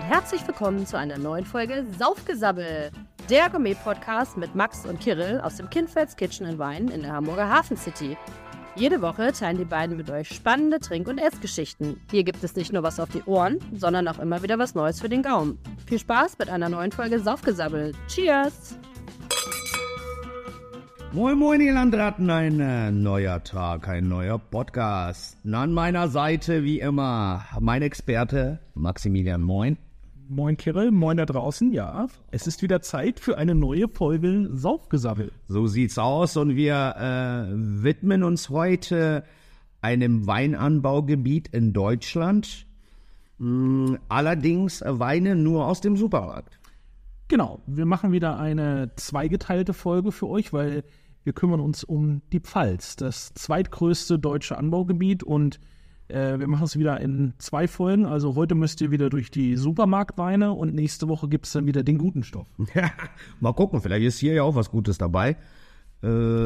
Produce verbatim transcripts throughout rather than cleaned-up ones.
herzlich willkommen zu einer neuen Folge Saufgesabbel, der Gourmet-Podcast mit Max und Kirill aus dem Kindfelds Kitchen and Wine in der Hamburger Hafen City. Jede Woche teilen die beiden mit euch spannende Trink- und Essgeschichten. Hier gibt es nicht nur was auf die Ohren, sondern auch immer wieder was Neues für den Gaumen. Viel Spaß mit einer neuen Folge Saufgesabbel. Cheers! Moin Moin ihr Landratten, ein äh, neuer Tag, ein neuer Podcast. Und an meiner Seite wie immer mein Experte Maximilian, moin. Moin Kirill, moin da draußen, ja. Es ist wieder Zeit für eine neue Folge Saufgesabbel. So sieht's aus und wir äh, widmen uns heute einem Weinanbaugebiet in Deutschland. Mm, allerdings Weine nur aus dem Supermarkt. Genau, wir machen wieder eine zweigeteilte Folge für euch, weil wir kümmern uns um die Pfalz, das zweitgrößte deutsche Anbaugebiet, und äh, wir machen es wieder in zwei Folgen. Also heute müsst ihr wieder durch die Supermarktweine und nächste Woche gibt es dann wieder den guten Stoff. Mal gucken, vielleicht ist hier ja auch was Gutes dabei. Äh,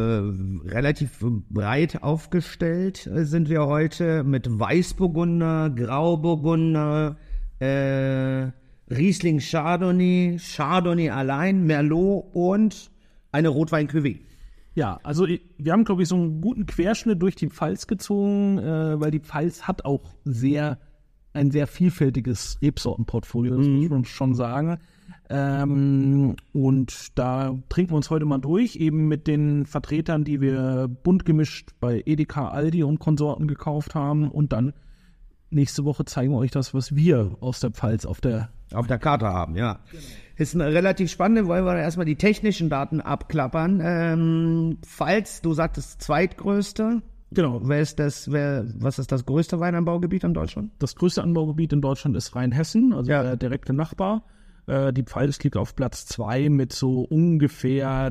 relativ breit aufgestellt sind wir heute mit Weißburgunder, Grauburgunder, äh, Riesling Chardonnay, Chardonnay allein, Merlot und eine Rotwein-Cuvée. Ja, also wir haben, glaube ich, so einen guten Querschnitt durch die Pfalz gezogen, äh, weil die Pfalz hat auch sehr ein sehr vielfältiges Rebsortenportfolio, das mhm. muss man schon sagen. Ähm, und da trinken wir uns heute mal durch, eben mit den Vertretern, die wir bunt gemischt bei Edeka, Aldi und Konsorten gekauft haben, und dann nächste Woche zeigen wir euch das, was wir aus der Pfalz auf der auf der Karte haben, ja. Genau. Ist ein relativ spannend, weil wir erstmal die technischen Daten abklappern. Ähm, Pfalz, du sagtest zweitgrößte. Genau. Wer ist das, wer, was ist das größte Weinanbaugebiet in Deutschland? Das größte Anbaugebiet in Deutschland ist Rheinhessen, also ja. der direkte Nachbar. Äh, die Pfalz liegt auf Platz zwei mit so ungefähr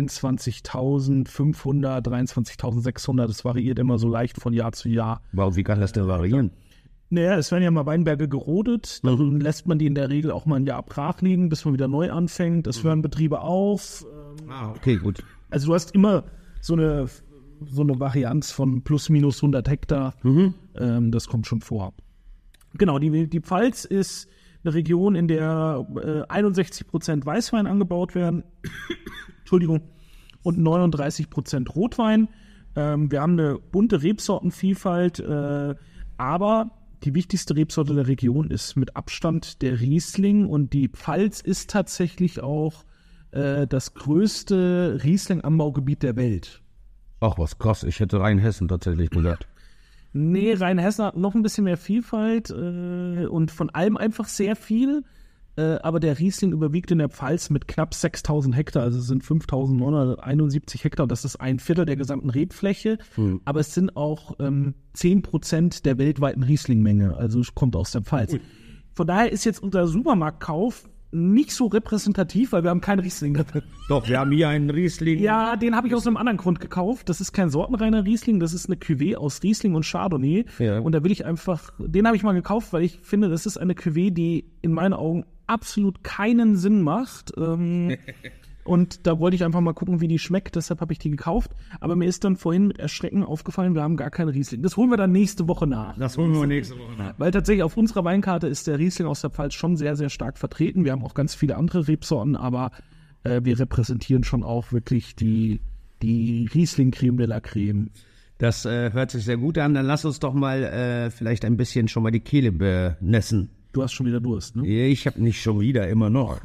dreiundzwanzigtausendfünfhundert, dreiundzwanzigtausendsechshundert. Das variiert immer so leicht von Jahr zu Jahr. Wow, wie kann das denn variieren? Naja, es werden ja mal Weinberge gerodet, dann mhm. lässt man die in der Regel auch mal ein Jahr brach liegen, bis man wieder neu anfängt. Es hören Betriebe auf. Ähm, ah, okay, gut. Also du hast immer so eine, so eine Varianz von plus minus hundert Hektar. Mhm. Ähm, das kommt schon vor. Genau, die, die Pfalz ist eine Region, in der äh, einundsechzig Prozent Weißwein angebaut werden. Entschuldigung. Und neununddreißig Prozent Rotwein. Ähm, wir haben eine bunte Rebsortenvielfalt, äh, aber die wichtigste Rebsorte der Region ist mit Abstand der Riesling, und die Pfalz ist tatsächlich auch äh, das größte Riesling-Anbaugebiet der Welt. Ach, was krass. Ich hätte Rheinhessen tatsächlich gesagt. Nee, Rheinhessen hat noch ein bisschen mehr Vielfalt äh, und von allem einfach sehr viel. Äh, aber der Riesling überwiegt in der Pfalz mit knapp sechstausend Hektar, also es sind fünftausendneunhunderteinundsiebzig Hektar, das ist ein Viertel der gesamten Rebfläche, hm. aber es sind auch ähm, zehn Prozent der weltweiten Rieslingmenge, also kommt aus der Pfalz. Ui. Von daher ist jetzt unser Supermarktkauf nicht so repräsentativ, weil wir haben keinen Riesling drin. Doch, wir haben hier einen Riesling. Ja, den habe ich aus einem anderen Grund gekauft. Das ist kein sortenreiner Riesling, das ist eine Cuvée aus Riesling und Chardonnay. Ja. Und da will ich einfach, den habe ich mal gekauft, weil ich finde, das ist eine Cuvée, die in meinen Augen absolut keinen Sinn macht. Ähm, und da wollte ich einfach mal gucken, wie die schmeckt. Deshalb habe ich die gekauft. Aber mir ist dann vorhin mit Erschrecken aufgefallen, wir haben gar keinen Riesling. Das holen wir dann nächste Woche nach. Das holen wir nächste Woche nach. Weil tatsächlich auf unserer Weinkarte ist der Riesling aus der Pfalz schon sehr, sehr stark vertreten. Wir haben auch ganz viele andere Rebsorten, aber äh, wir repräsentieren schon auch wirklich die, die Riesling-Creme de la Creme. Das äh, hört sich sehr gut an. Dann lass uns doch mal äh, vielleicht ein bisschen schon mal die Kehle benässen. Du hast schon wieder Durst, ne? Ich habe nicht schon wieder, immer noch.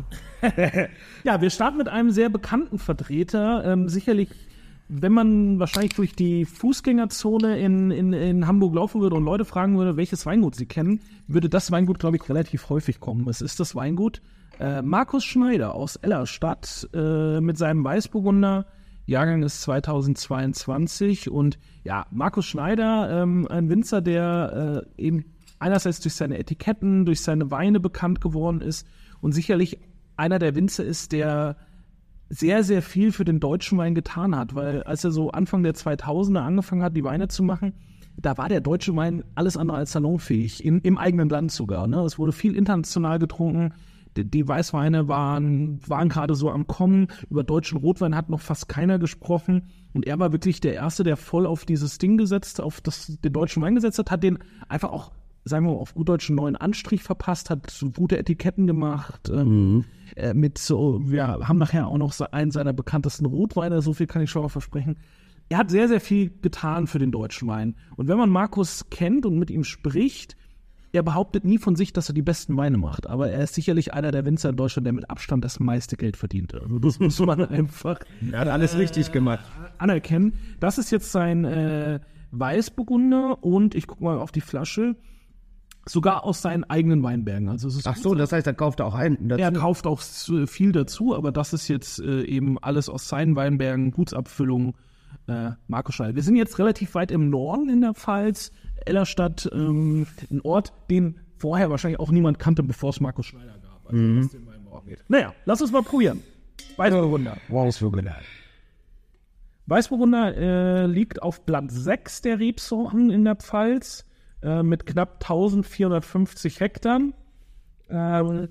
Ja, wir starten mit einem sehr bekannten Vertreter. Ähm, sicherlich, wenn man wahrscheinlich durch die Fußgängerzone in, in, in Hamburg laufen würde und Leute fragen würde, welches Weingut sie kennen, würde das Weingut, glaube ich, relativ häufig kommen. Es ist das Weingut äh, Markus Schneider aus Ellerstadt äh, mit seinem Weißburgunder. Jahrgang ist zweitausendzweiundzwanzig. Und ja, Markus Schneider, ähm, ein Winzer, der äh, eben einerseits durch seine Etiketten, durch seine Weine bekannt geworden ist und sicherlich einer der Winzer ist, der sehr, sehr viel für den deutschen Wein getan hat, weil als er so Anfang der zweitausender angefangen hat, die Weine zu machen, da war der deutsche Wein alles andere als salonfähig, in, im eigenen Land sogar. Ne? Es wurde viel international getrunken, die, die Weißweine waren, waren gerade so am Kommen, über deutschen Rotwein hat noch fast keiner gesprochen und er war wirklich der Erste, der voll auf dieses Ding gesetzt, auf das den deutschen Wein gesetzt hat, hat den einfach auch sagen wir mal, auf gut Deutsch einen neuen Anstrich verpasst, hat so gute Etiketten gemacht. Ähm, mhm. äh, mit so, wir haben nachher auch noch so einen seiner bekanntesten Rotweine, so viel kann ich schon mal versprechen. Er hat sehr, sehr viel getan für den deutschen Wein. Und wenn man Markus kennt und mit ihm spricht, er behauptet nie von sich, dass er die besten Weine macht. Aber er ist sicherlich einer der Winzer in Deutschland, der mit Abstand das meiste Geld verdient. Also das muss man einfach er hat alles äh, richtig gemacht. Anerkennen. Das ist jetzt sein äh, Weißburgunder und ich gucke mal auf die Flasche. Sogar aus seinen eigenen Weinbergen. Also es ist Ach so, das heißt, er kauft auch ein dazu? Er kauft auch viel dazu, aber das ist jetzt äh, eben alles aus seinen Weinbergen, Gutsabfüllung, äh, Markus Schneider. Wir sind jetzt relativ weit im Norden in der Pfalz, Ellerstadt, ähm, ein Ort, den vorher wahrscheinlich auch niemand kannte, bevor es Markus Schneider gab. Also mhm. was den Weinbau angeht. Naja, lass uns mal probieren. Weißburgunder. Weißburgunder. Weißburgunder äh, liegt auf Platz sechs der Rebsorten in der Pfalz äh, mit knapp eintausendvierhundertfünfzig Hektar. Ähm,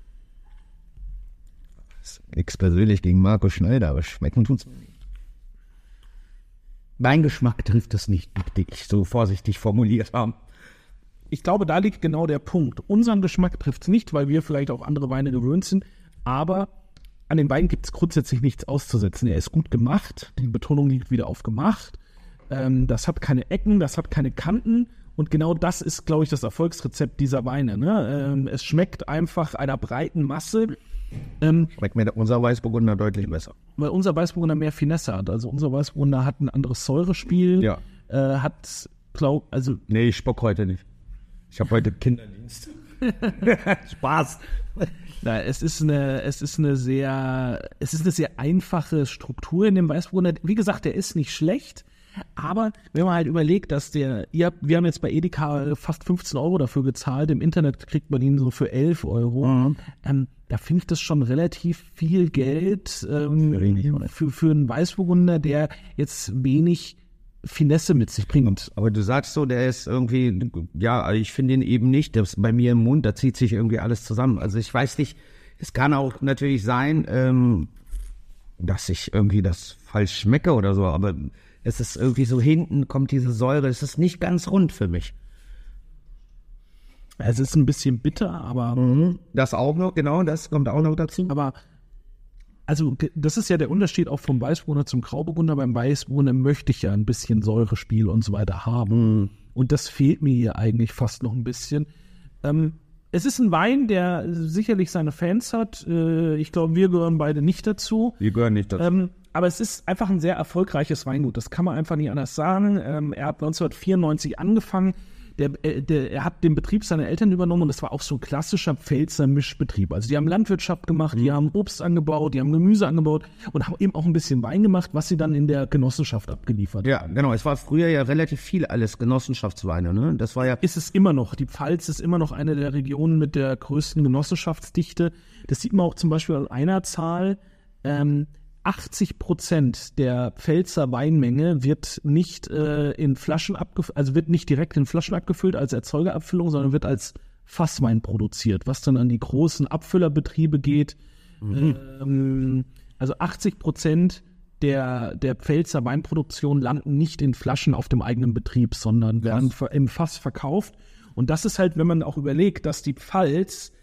Nichts persönlich gegen Markus Schneider, aber schmecken tut's mir nicht. Mein Geschmack trifft es nicht, wie ich so vorsichtig formuliert habe. Ich glaube, da liegt genau der Punkt. Unseren Geschmack trifft es nicht, weil wir vielleicht auch andere Weine gewöhnt sind, aber an den Wein gibt es grundsätzlich nichts auszusetzen. Er ist gut gemacht, die Betonung liegt wieder auf gemacht. Ähm, das hat keine Ecken, das hat keine Kanten und genau das ist, glaube ich, das Erfolgsrezept dieser Weine. Ne? Ähm, es schmeckt einfach einer breiten Masse. Ähm, Schmeckt mir unser Weißburgunder deutlich besser. Weil unser Weißburgunder mehr Finesse hat. Also unser Weißburgunder hat ein anderes Säurespiel. Ja. Äh, hat, glaub, also... Nee, ich spock heute nicht. Ich habe heute Kinderdienst. Spaß. Na, es ist eine, es ist eine sehr, es ist eine sehr einfache Struktur in dem Weißburgunder. Wie gesagt, der ist nicht schlecht. Aber wenn man halt überlegt, dass der, ihr habt, wir haben jetzt bei Edeka fast fünfzehn Euro dafür gezahlt, im Internet kriegt man ihn so für elf Euro. Mhm. Ähm, da finde ich das schon relativ viel Geld ähm, für, für einen Weißburgunder, der jetzt wenig Finesse mit sich bringt. Aber du sagst so, der ist irgendwie, ja, ich finde ihn eben nicht, das bei mir im Mund, da zieht sich irgendwie alles zusammen. Also ich weiß nicht, es kann auch natürlich sein, ähm, dass ich irgendwie das falsch schmecke oder so, aber es ist irgendwie so, hinten kommt diese Säure, es ist nicht ganz rund für mich. Es ist ein bisschen bitter, aber... Mhm. Das auch noch, genau, das kommt auch noch dazu. Aber, also, das ist ja der Unterschied auch vom Weißburgunder zum Grauburgunder. Beim Weißburgunder möchte ich ja ein bisschen Säurespiel und so weiter haben. Mhm. Und das fehlt mir hier eigentlich fast noch ein bisschen. Ähm, es ist ein Wein, der sicherlich seine Fans hat. Äh, ich glaube, wir gehören beide nicht dazu. Wir gehören nicht dazu. Ähm, Aber es ist einfach ein sehr erfolgreiches Weingut. Das kann man einfach nicht anders sagen. Ähm, er hat neunzehnhundertvierundneunzig angefangen. Der, äh, der, er hat den Betrieb seiner Eltern übernommen und das war auch so ein klassischer Pfälzer Mischbetrieb. Also die haben Landwirtschaft gemacht, mhm. die haben Obst angebaut, die haben Gemüse angebaut und haben eben auch ein bisschen Wein gemacht, was sie dann in der Genossenschaft abgeliefert haben. Ja, genau. Es war früher ja relativ viel alles Genossenschaftsweine, ne? Das war ja... Ist es immer noch. Die Pfalz ist immer noch eine der Regionen mit der größten Genossenschaftsdichte. Das sieht man auch zum Beispiel an einer Zahl. Ähm, achtzig Prozent der Pfälzer Weinmenge wird nicht äh, in Flaschen abgefüllt, also wird nicht direkt in Flaschen abgefüllt als Erzeugerabfüllung, sondern wird als Fasswein produziert, was dann an die großen Abfüllerbetriebe geht. Mhm. Ähm, also achtzig Prozent der, der Pfälzer Weinproduktion landen nicht in Flaschen auf dem eigenen Betrieb, sondern werden im Fass verkauft. Und das ist halt, wenn man auch überlegt, dass die Pfalz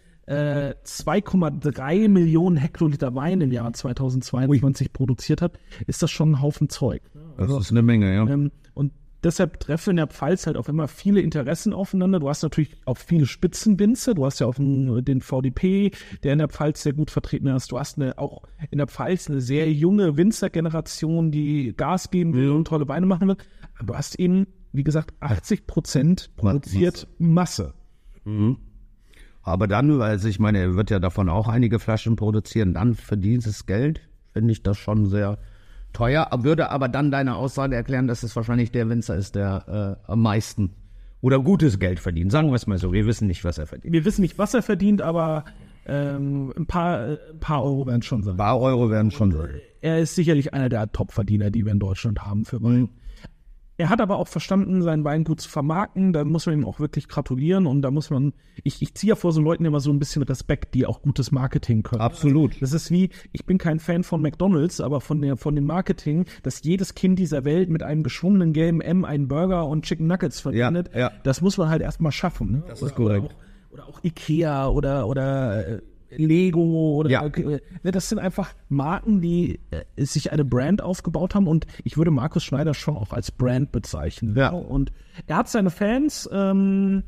zwei Komma drei Millionen Hektoliter Wein im Jahr zweitausendzweiundzwanzig produziert hat, ist das schon ein Haufen Zeug. Also, das ist eine Menge, ja. Ähm, und deshalb treffen in der Pfalz halt auch immer viele Interessen aufeinander. Du hast natürlich auch viele Spitzenwinzer. Du hast ja auch den, den V D P, der in der Pfalz sehr gut vertreten ist. Du hast eine, auch in der Pfalz eine sehr junge Winzergeneration, die Gas geben will und tolle Weine machen will. Aber du hast eben, wie gesagt, achtzig Prozent produziert Masse. Mhm. Aber dann, also ich meine, er wird ja davon auch einige Flaschen produzieren, dann für dieses Geld finde ich das schon sehr teuer. Würde aber dann deine Aussage erklären, dass es wahrscheinlich der Winzer ist, der äh, am meisten oder gutes Geld verdient. Sagen wir es mal so, wir wissen nicht, was er verdient. Wir wissen nicht, was er verdient, aber ähm, ein, paar, ein paar Euro werden schon sein. Ein paar Euro werden schon sein. Er ist sicherlich einer der Top-Verdiener, die wir in Deutschland haben für Wein. Er hat aber auch verstanden, sein Weingut zu vermarkten. Da muss man ihm auch wirklich gratulieren. Und da muss man, ich, ich ziehe ja vor so Leuten immer so ein bisschen Respekt, die auch gutes Marketing können. Absolut. Das ist wie, ich bin kein Fan von McDonald's, aber von der, von dem Marketing, dass jedes Kind dieser Welt mit einem geschwungenen gelben M einen Burger und Chicken Nuggets verbindet. Ja, ja. Das muss man halt erstmal schaffen. Ne? Das ist korrekt. Oder auch, oder auch Ikea oder, oder äh, Lego oder Ja. äh, das sind einfach Marken, die äh, sich eine Brand aufgebaut haben und ich würde Markus Schneider schon auch als Brand bezeichnen. Ja. Und er hat seine Fans, ähm,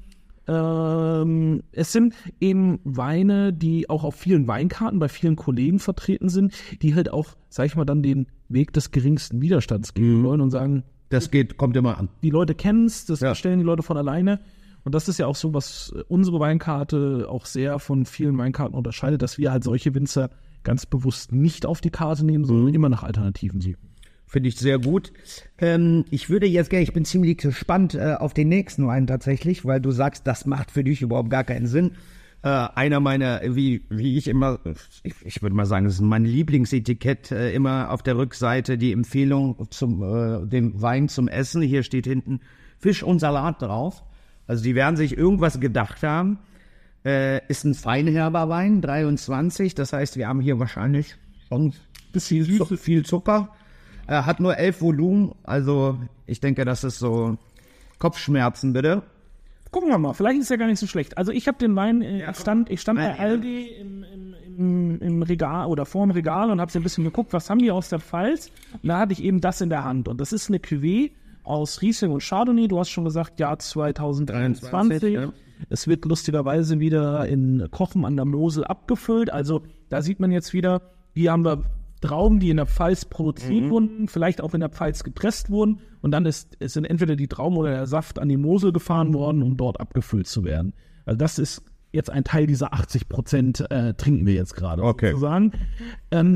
ähm, es sind eben Weine, die auch auf vielen Weinkarten bei vielen Kollegen vertreten sind, die halt auch, sag ich mal, dann den Weg des geringsten Widerstands gehen Mhm. wollen und sagen, Das geht, kommt immer an. die Leute kennen es, das Ja. bestellen die Leute von alleine. Und das ist ja auch so, was unsere Weinkarte auch sehr von vielen Weinkarten unterscheidet, dass wir halt solche Winzer ganz bewusst nicht auf die Karte nehmen, sondern immer nach Alternativen suchen. Finde ich sehr gut. Ähm, ich würde jetzt gerne, ich bin ziemlich gespannt äh, auf den nächsten Wein tatsächlich, weil du sagst, das macht für dich überhaupt gar keinen Sinn. Äh, einer meiner, wie, wie ich immer, ich, ich würde mal sagen, das ist mein Lieblingsetikett, äh, immer auf der Rückseite die Empfehlung zum äh, dem Wein zum Essen. Hier steht hinten Fisch und Salat drauf. Also die werden sich irgendwas gedacht haben. Äh, ist ein feinherber Wein, dreiundzwanzig. Das heißt, wir haben hier wahrscheinlich schon bisschen süß, viel Zucker. Er hat nur elf Volumen. Also ich denke, das ist so Kopfschmerzen, bitte. Gucken wir mal, vielleicht ist er gar nicht so schlecht. Also ich habe den Wein, äh, ich stand, ich stand bei Aldi im, im, im, im Regal oder vor dem Regal und habe so ein bisschen geguckt, was haben die aus der Pfalz. Und da hatte ich eben das in der Hand. Und das ist eine Cuvée aus Riesling und Chardonnay. Du hast schon gesagt, Jahr zwanzig dreiundzwanzig. Ja. Es wird lustigerweise wieder in Kochen an der Mosel abgefüllt. Also da sieht man jetzt wieder, hier haben wir Trauben, die in der Pfalz produziert mhm. wurden, vielleicht auch in der Pfalz gepresst wurden. Und dann ist, ist sind entweder die Trauben oder der Saft an die Mosel gefahren worden, um dort abgefüllt zu werden. Also das ist jetzt ein Teil dieser achtzig Prozent äh, trinken wir jetzt gerade Okay. sozusagen. Ähm,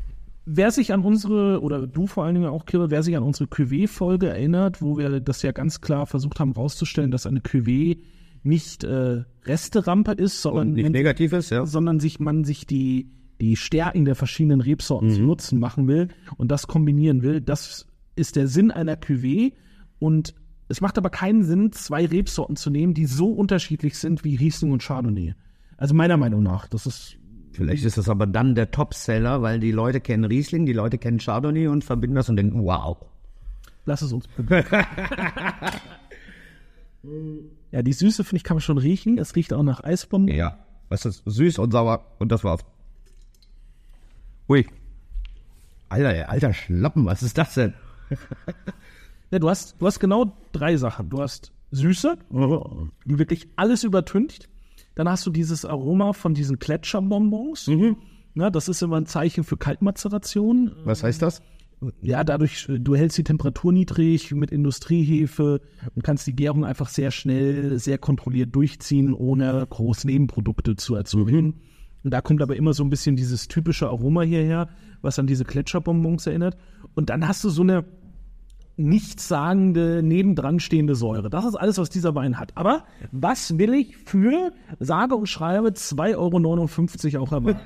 Wer sich an unsere, oder du vor allen Dingen auch, Kirill, wer sich an unsere Cuvée-Folge erinnert, wo wir das ja ganz klar versucht haben rauszustellen, dass eine Cuvée nicht äh, Resterampe ist, sondern, Und nicht man, negativ ist, ja. sondern sich, man sich die, die Stärken der verschiedenen Rebsorten Mhm. zu Nutzen machen will und das kombinieren will. Das ist der Sinn einer Cuvée und es macht aber keinen Sinn, zwei Rebsorten zu nehmen, die so unterschiedlich sind wie Riesling und Chardonnay. Also meiner Meinung nach, das ist... Vielleicht ist das aber dann der Topseller, weil die Leute kennen Riesling, die Leute kennen Chardonnay und verbinden das und denken, wow. Lass es uns probieren. Ja, die Süße, finde ich, kann man schon riechen. Es riecht auch nach Eisbomben. Ja, was ist süß und sauer und das war's. Ui. Alter, alter Schlappen, was ist das denn? Ja, du hast, du hast genau drei Sachen. Du hast Süße, die wirklich alles übertüncht. Dann hast du dieses Aroma von diesen Gletscherbonbons. Mhm. Na, das ist immer ein Zeichen für Kaltmazeration. Was heißt das? Ja, dadurch, du hältst die Temperatur niedrig mit Industriehefe und kannst die Gärung einfach sehr schnell, sehr kontrolliert durchziehen, ohne groß Nebenprodukte zu erzeugen. Und da kommt aber immer so ein bisschen dieses typische Aroma hierher, was an diese Gletscherbonbons erinnert. Und dann hast du so eine nichtssagende, nebendran stehende Säure. Das ist alles, was dieser Wein hat. Aber was will ich für, sage und schreibe, zwei Euro neunundfünfzig auch erwarten?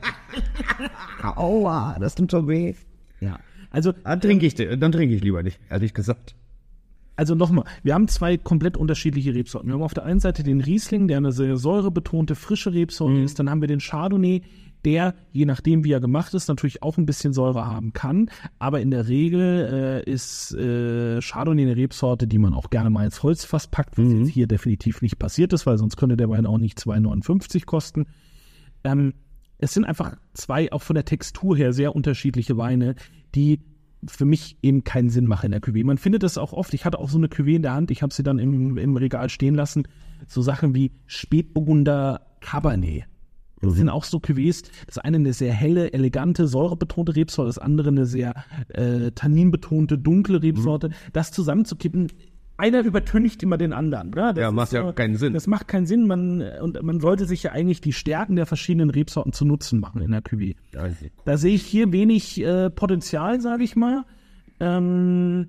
Aua, das tut so weh. Ja. Also, Dann trinke ich, dann trinke ich lieber nicht, ehrlich gesagt. Also nochmal, wir haben zwei komplett unterschiedliche Rebsorten. Wir haben auf der einen Seite den Riesling, der eine sehr säurebetonte, frische Rebsorte Mhm. ist. Dann haben wir den Chardonnay, der, je nachdem wie er gemacht ist, natürlich auch ein bisschen Säure haben kann. Aber in der Regel äh, ist äh, Chardonnay eine Rebsorte, die man auch gerne mal ins Holzfass packt, was Mhm. jetzt hier definitiv nicht passiert ist, weil sonst könnte der Wein auch nicht zwei neunundfünfzig kosten. Ähm, es sind einfach zwei, auch von der Textur her, sehr unterschiedliche Weine, die für mich eben keinen Sinn machen in der Cuvée. Man findet das auch oft, ich hatte auch so eine Cuvée in der Hand, ich habe sie dann im, im Regal stehen lassen, so Sachen wie Spätburgunder Cabernet. Das sind auch so Cuvées, das eine eine sehr helle, elegante, säurebetonte Rebsorte, das andere eine sehr äh, tanninbetonte, dunkle Rebsorte. Mhm. Das zusammenzukippen, einer übertüncht immer den anderen. Ne? Ja, macht ja so, keinen Sinn. Das macht keinen Sinn, man, und man sollte sich ja eigentlich die Stärken der verschiedenen Rebsorten zu Nutzen machen in der Cuvée. Da sehe ich hier wenig äh, Potenzial, sage ich mal. Ähm,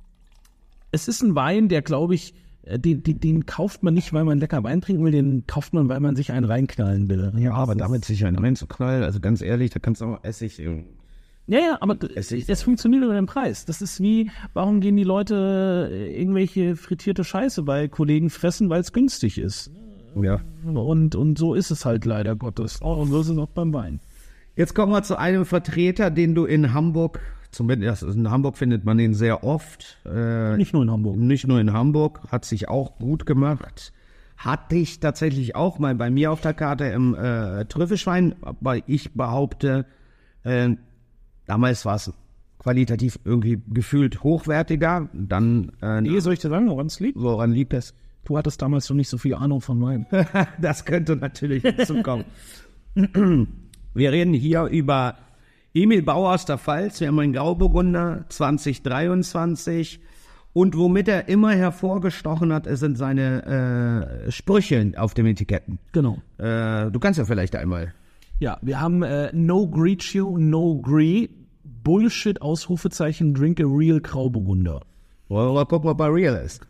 es ist ein Wein, der, glaube ich, Den, den, den kauft man nicht, weil man lecker Wein trinken will, den kauft man, weil man sich einen reinknallen will. Ja, aber damit sich einen reinzuknallen, also ganz ehrlich, da kannst du auch Essig Ja, ja, aber Es es, ist- funktioniert über den Preis. Das ist wie, warum gehen die Leute irgendwelche frittierte Scheiße bei Kollegen fressen, weil es günstig ist. Ja. Und, und so ist es halt leider Gottes. Und so ist es auch beim Wein. Jetzt kommen wir zu einem Vertreter, den du in Hamburg, zumindest in Hamburg findet man ihn sehr oft. Äh, Nicht nur in Hamburg. Nicht nur in Hamburg, hat sich auch gut gemacht. Hatte ich tatsächlich auch mal bei mir auf der Karte im äh, Trüffelschwein, aber ich behaupte, äh, damals war es qualitativ irgendwie gefühlt hochwertiger. Dann, äh, Nee, soll ich dir sagen, woran es liegt? woran liegt es? Du hattest damals noch nicht so viel Ahnung von Wein. Das könnte natürlich hinzukommen. Wir reden hier über Emil Bauer aus der Pfalz. Wir haben einen Grauburgunder zwanzig dreiundzwanzig. Und womit er immer hervorgestochen hat, sind seine äh, Sprüche auf den Etiketten. Genau. Äh, du kannst ja vielleicht einmal. Ja, wir haben äh, No Greet You, No Gree, Bullshit, Ausrufezeichen, Drink a Real Grauburgunder. Wollen wir mal gucken, ob er real ist.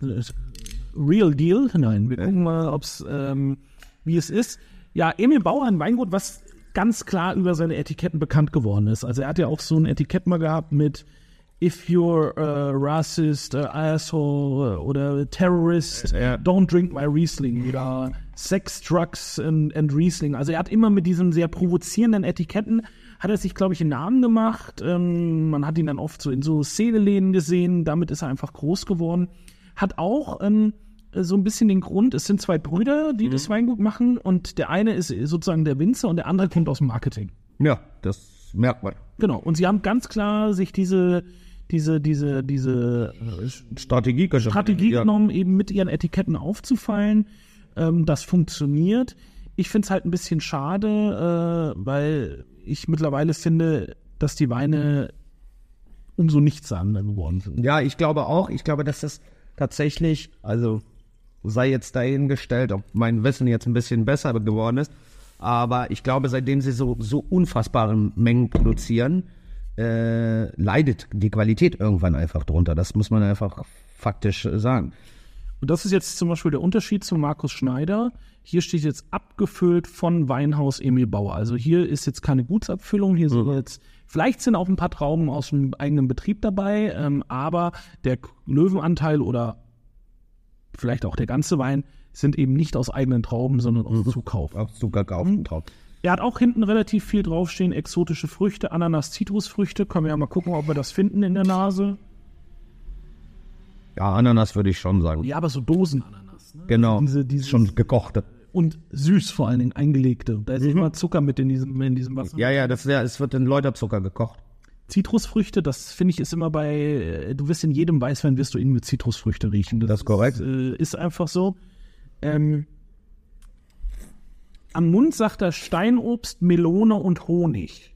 Real Deal? Nein, wir gucken mal, ob's, ähm, wie es ist. Ja, Emil Bauer, ein Weingut, was ganz klar über seine Etiketten bekannt geworden ist. Also er hat ja auch so ein Etikett mal gehabt mit If you're a racist, a asshole oder terrorist, Ja. don't drink my Riesling oder Sex, Drugs and, and Riesling. Also er hat immer mit diesen sehr provozierenden Etiketten, hat er sich, glaube ich, einen Namen gemacht. Ähm, man hat ihn dann oft so in so Szeneläden gesehen. Damit ist er einfach groß geworden. Hat auch ähm, so ein bisschen den Grund, es sind zwei Brüder, die das Weingut machen und der eine ist sozusagen der Winzer und der andere kommt aus dem Marketing. Ja, das merkt man. Genau. Und sie haben ganz klar sich diese, diese, diese, diese äh, Strategie, Strategie ja. genommen, eben mit ihren Etiketten aufzufallen. Ähm, das funktioniert. Ich finde es halt ein bisschen schade, äh, weil ich mittlerweile finde, dass die Weine umso nichtssagender geworden sind. Ja, ich glaube auch. Ich glaube, dass das tatsächlich, also sei jetzt dahingestellt, ob mein Wissen jetzt ein bisschen besser geworden ist, aber ich glaube, seitdem sie so, so unfassbare Mengen produzieren, äh, leidet die Qualität irgendwann einfach drunter. Das muss man einfach faktisch äh, sagen. Und das ist jetzt zum Beispiel der Unterschied zu Markus Schneider. Hier steht jetzt abgefüllt von Weinhaus Emil Bauer. Also hier ist jetzt keine Gutsabfüllung, hier sind jetzt, vielleicht sind auch ein paar Trauben aus dem eigenen Betrieb dabei, ähm, aber der Löwenanteil oder vielleicht auch der ganze Wein sind eben nicht aus eigenen Trauben, sondern aus Zukauf. Auch Zucker kaufen drauf. Er hat auch hinten relativ viel draufstehen, exotische Früchte, Ananas, Zitrusfrüchte. Können wir ja mal gucken, ob wir das finden in der Nase. Ja, Ananas würde ich schon sagen. Ja, aber so Dosenananas. Ne? Genau, Diese, diese schon gekochte. Und süß vor allen Dingen, eingelegte. Da ist immer Zucker mit in diesem, in diesem Wasser. Ja, ja, das ist ja, es wird in Läuterzucker gekocht. Zitrusfrüchte, das finde ich ist immer bei, äh, du wirst in jedem Weißwein, wirst du ihn mit Zitrusfrüchte riechen. Das ist korrekt. Ist, äh, ist einfach so. Ähm, am Mund sagt er Steinobst, Melone und Honig.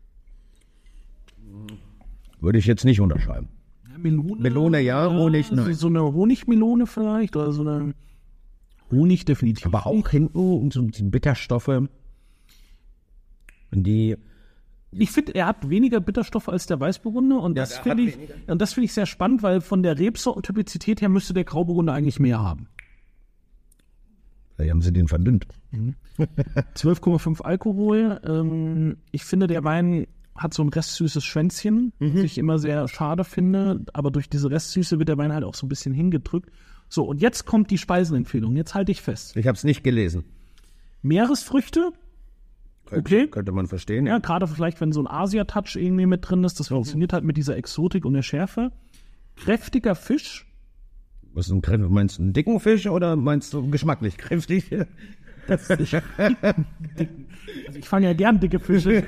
Würde ich jetzt nicht unterschreiben. Ja, Melone, Melone, ja, Honig, also nein. so eine Honigmelone vielleicht oder so eine Honig definitiv. Aber auch hinten so die Bitterstoffe, die Ich finde, er hat weniger Bitterstoffe als der Weißburgunder und Ja, das der finde hat ich, weniger. und das finde ich sehr spannend, weil von der Rebsortentypizität her müsste der Grauburgunder eigentlich mehr haben. Vielleicht haben sie den verdünnt. zwölf Komma fünf Alkohol. Ähm, ich finde, der Wein hat so ein restsüßes Schwänzchen, was ich immer sehr schade finde, aber durch diese Restsüße wird der Wein halt auch so ein bisschen hingedrückt. So, und jetzt kommt die Speisenempfehlung. Jetzt halte ich fest. Ich habe es nicht gelesen. Meeresfrüchte, okay. Könnte man verstehen. Ja, gerade vielleicht, wenn so ein Asia-Touch irgendwie mit drin ist, das funktioniert halt mit dieser Exotik und der Schärfe. Kräftiger Fisch. Was ist ein Kräftig? Meinst du einen dicken Fisch oder meinst du geschmacklich kräftig? Das ist also ich fange ja gern dicke Fische.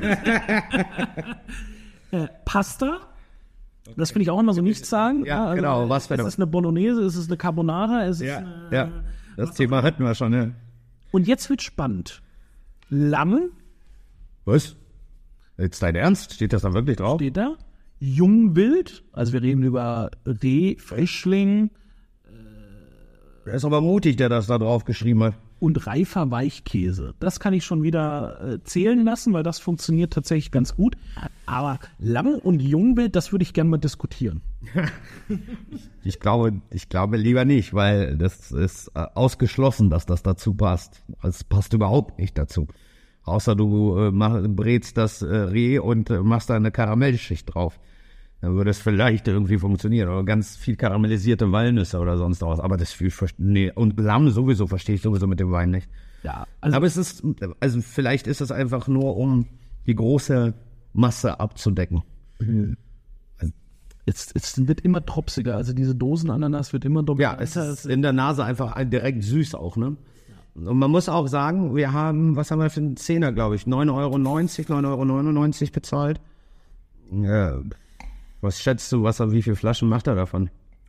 äh, Pasta. Das finde ich auch immer so nichts sagen. Ja, genau, was für ist eine- es eine Bolognese, ist es eine Carbonara? Ist es Ja, eine, ja. Das Thema hatten wir schon, ja. Und jetzt wird spannend. Lamm Was? Jetzt dein Ernst? Steht das da wirklich drauf? steht da. Jungwild, also wir reden über Reh, Frischling Der ist aber mutig, der das da drauf geschrieben hat. und reifer Weichkäse. Das kann ich schon wieder äh, zählen lassen, weil das funktioniert tatsächlich ganz gut. Aber Lamm und Jungwild, das würde ich gerne mal diskutieren. Ich glaube, ich glaube lieber nicht, weil das ist äh, ausgeschlossen, dass das dazu passt. Es passt überhaupt nicht dazu. Außer du äh, mach, brätst das äh, Reh und äh, machst da eine Karamellschicht drauf. Dann würde es vielleicht irgendwie funktionieren. Oder ganz viel karamellisierte Walnüsse oder sonst was. Aber das viel, nee, und Lamm sowieso verstehe ich sowieso mit dem Wein nicht. Ja, also aber es ist, also vielleicht ist es einfach nur, um die große Masse abzudecken. Mhm. Jetzt, jetzt wird immer tropsiger, also diese Dosenananas wird immer dominanter. Ja, es ist in der Nase einfach direkt süß auch, ne? Und man muss auch sagen, wir haben, was haben wir für einen Zehner, glaube ich, neun Euro neunzig, neun Euro neunundneunzig bezahlt. Ja, was schätzt du, was, wie viele Flaschen macht er davon?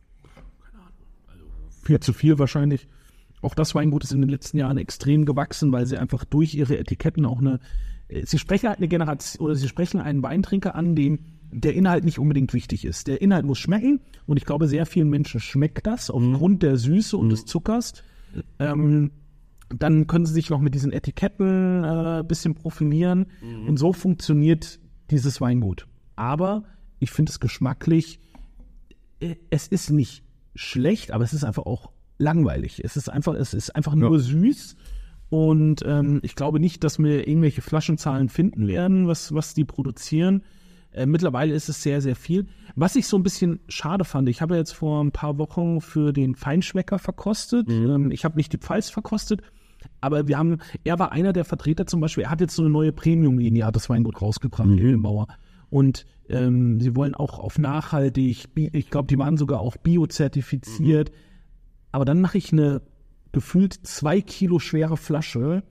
Viel zu viel wahrscheinlich. Auch das Weingut ist in den letzten Jahren extrem gewachsen, weil sie einfach durch ihre Etiketten auch eine, sie sprechen halt eine Generation, oder sie sprechen einen Weintrinker an, dem der Inhalt nicht unbedingt wichtig ist. Der Inhalt muss schmecken und ich glaube, sehr vielen Menschen schmeckt das aufgrund der Süße und des Zuckers. Ähm, dann können sie sich noch mit diesen Etiketten ein äh, bisschen profilieren und so funktioniert dieses Weingut. Aber ich finde es geschmacklich, äh, es ist nicht schlecht, aber es ist einfach auch langweilig. Es ist einfach, es ist einfach nur ja. süß. Und ähm, ich glaube nicht, dass wir irgendwelche Flaschenzahlen finden werden, was, was die produzieren. Äh, mittlerweile ist es sehr, sehr viel. Was ich so ein bisschen schade fand, ich habe jetzt vor ein paar Wochen für den Feinschmecker verkostet. Mhm. Ähm, ich habe nicht die Pfalz verkostet, aber wir haben, er war einer der Vertreter zum Beispiel, er hat jetzt so eine neue Premium-Linie, hat das Weingut rausgebracht, mhm. Edelbauer. Und ähm, sie wollen auch auf nachhaltig, ich glaube, die waren sogar auch bio-zertifiziert. Mhm. Aber dann mache ich eine gefühlt zwei Kilo schwere Flasche.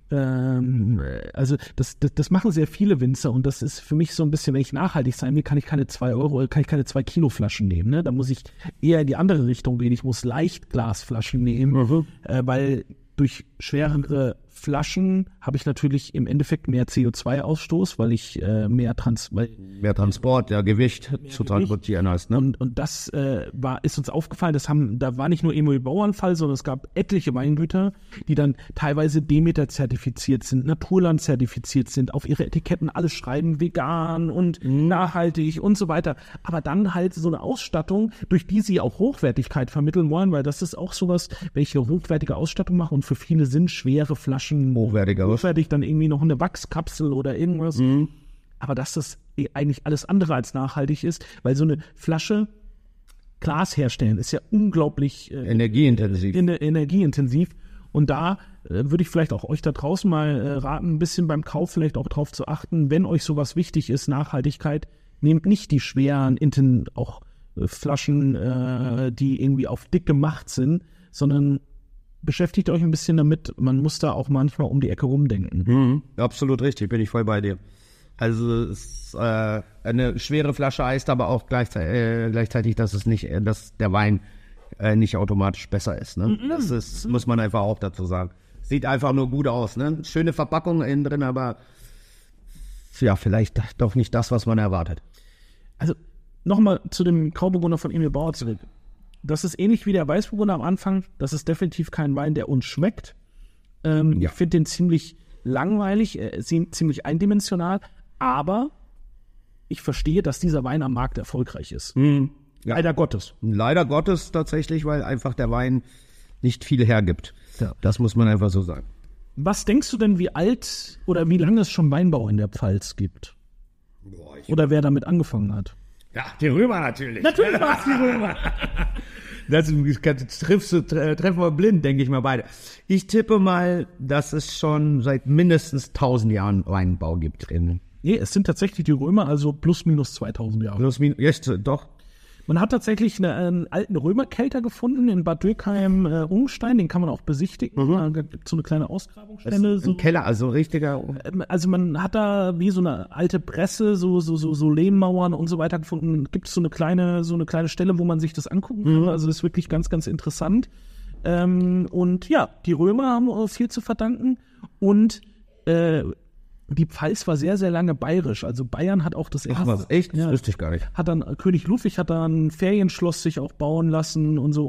Ähm, also das, das, das machen sehr viele Winzer und das ist für mich so ein bisschen, wenn ich nachhaltig sein will, kann ich keine zwei Euro, kann ich keine zwei Kilo Flaschen nehmen. Ne? Da muss ich eher in die andere Richtung gehen. Ich muss Leichtglasflaschen nehmen, mhm. äh, weil durch schwerere Flaschen habe ich natürlich im Endeffekt mehr C O zwei Ausstoß, weil ich äh, mehr Trans... Weil, mehr Transport, ja, Gewicht zu transportieren heißt, ne? Und, und das äh, war, ist uns aufgefallen, das haben, da war nicht nur Emil Bauernfall, sondern es gab etliche Weingüter, die dann teilweise Demeter-zertifiziert sind, Naturland-zertifiziert sind, auf ihre Etiketten alles schreiben, vegan und mhm. nachhaltig und so weiter. Aber dann halt so eine Ausstattung, durch die sie auch Hochwertigkeit vermitteln wollen, weil das ist auch sowas, wenn ich eine hochwertige Ausstattung mache und für viele sind schwere Flaschen hochwertiger, hochwertig, dann irgendwie noch eine Wachskapsel oder irgendwas. Mhm. Aber dass das eigentlich alles andere als nachhaltig ist, weil so eine Flasche Glas herstellen ist ja unglaublich äh, energieintensiv. In, energieintensiv. Und da äh, würde ich vielleicht auch euch da draußen mal äh, raten, ein bisschen beim Kauf vielleicht auch drauf zu achten, wenn euch sowas wichtig ist, Nachhaltigkeit, nehmt nicht die schweren, inten, auch äh, Flaschen, äh, die irgendwie auf dick gemacht sind, sondern beschäftigt euch ein bisschen damit, man muss da auch manchmal um die Ecke rumdenken. Mhm, absolut richtig, bin ich voll bei dir. Also es, äh, eine schwere Flasche heißt aber auch gleichzeitig, äh, gleichzeitig dass es nicht, äh, dass der Wein äh, nicht automatisch besser ist. Ne? Mhm. Das ist, muss man einfach auch dazu sagen. Sieht einfach nur gut aus, ne? Schöne Verpackung innen drin, aber ja, vielleicht doch nicht das, was man erwartet. Also nochmal zu dem Grauburgunder von Emil Bauer zurück. Das ist ähnlich wie der Weißburgunder am Anfang. Das ist definitiv kein Wein, der uns schmeckt. Ähm, ja. Ich finde den ziemlich langweilig, äh, ziemlich eindimensional. Aber ich verstehe, dass dieser Wein am Markt erfolgreich ist. Mhm. Ja. Leider Gottes. Leider Gottes tatsächlich, weil einfach der Wein nicht viel hergibt. Ja. Das muss man einfach so sagen. Was denkst du denn, wie alt oder wie lange es schon Weinbau in der Pfalz gibt? Boah, oder wer damit angefangen hat? Ja, die Römer natürlich. Natürlich war es die Römer. Das triffst du, treffen wir blind, denke ich mal beide. Ich tippe mal, dass es schon seit mindestens tausend Jahren Weinbau gibt drin. Nee, es sind tatsächlich die Römer, also plus minus zweitausend Jahre. Plus minus, jetzt, doch. Man hat tatsächlich eine, einen alten Römerkelter gefunden in Bad Dürkheim, äh, Unstein, den kann man auch besichtigen. Mhm. Da gibt es so eine kleine Ausgrabungsstelle. So. Ein Keller, also richtiger. Also man hat da wie so eine alte Presse, so so so, so Lehmmauern und so weiter gefunden. Gibt es so eine kleine so eine kleine Stelle, wo man sich das angucken kann. Mhm. Also das ist wirklich ganz ganz interessant. Ähm, und ja, die Römer haben viel zu verdanken und äh, die Pfalz war sehr, sehr lange bayerisch. Also Bayern hat auch das erste. Ach was, echt? Ja, das wusste ich gar nicht. Hat dann, König Ludwig hat dann ein Ferienschloss sich auch bauen lassen und so. Und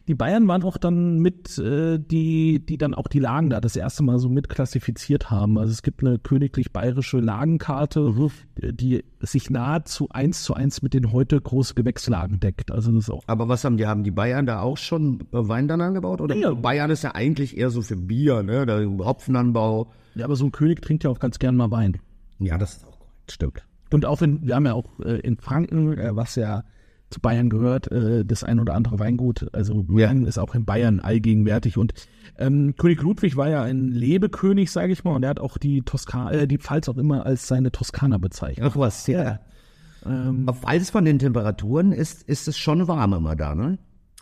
die Bayern waren auch dann mit, äh, die, die dann auch die Lagen da das erste Mal so mit klassifiziert haben. Also es gibt eine königlich-bayerische Lagenkarte, mhm. die sich nahezu eins zu eins mit den heute großen Gewächslagen deckt. Also das ist auch. Aber was haben die, haben die Bayern da auch schon Wein dann angebaut? Oder ja. Bayern ist ja eigentlich eher so für Bier, ne? Der Hopfenanbau. Ja, aber so ein König trinkt ja auch ganz gern mal Wein. Ja, das ist auch korrekt. Stimmt. Und auch in, wir haben ja auch äh, in Franken, äh, was ja zu Bayern gehört, äh, das ein oder andere Weingut. Also Wein ja. ist auch in Bayern allgegenwärtig. Und ähm, König Ludwig war ja ein Lebekönig, sage ich mal, und er hat auch die Toskana, äh, die Pfalz auch immer als seine Toskana bezeichnet. Ach was, ja. Ähm, Auf Pfalz von den Temperaturen ist, ist es schon warm immer da, ne?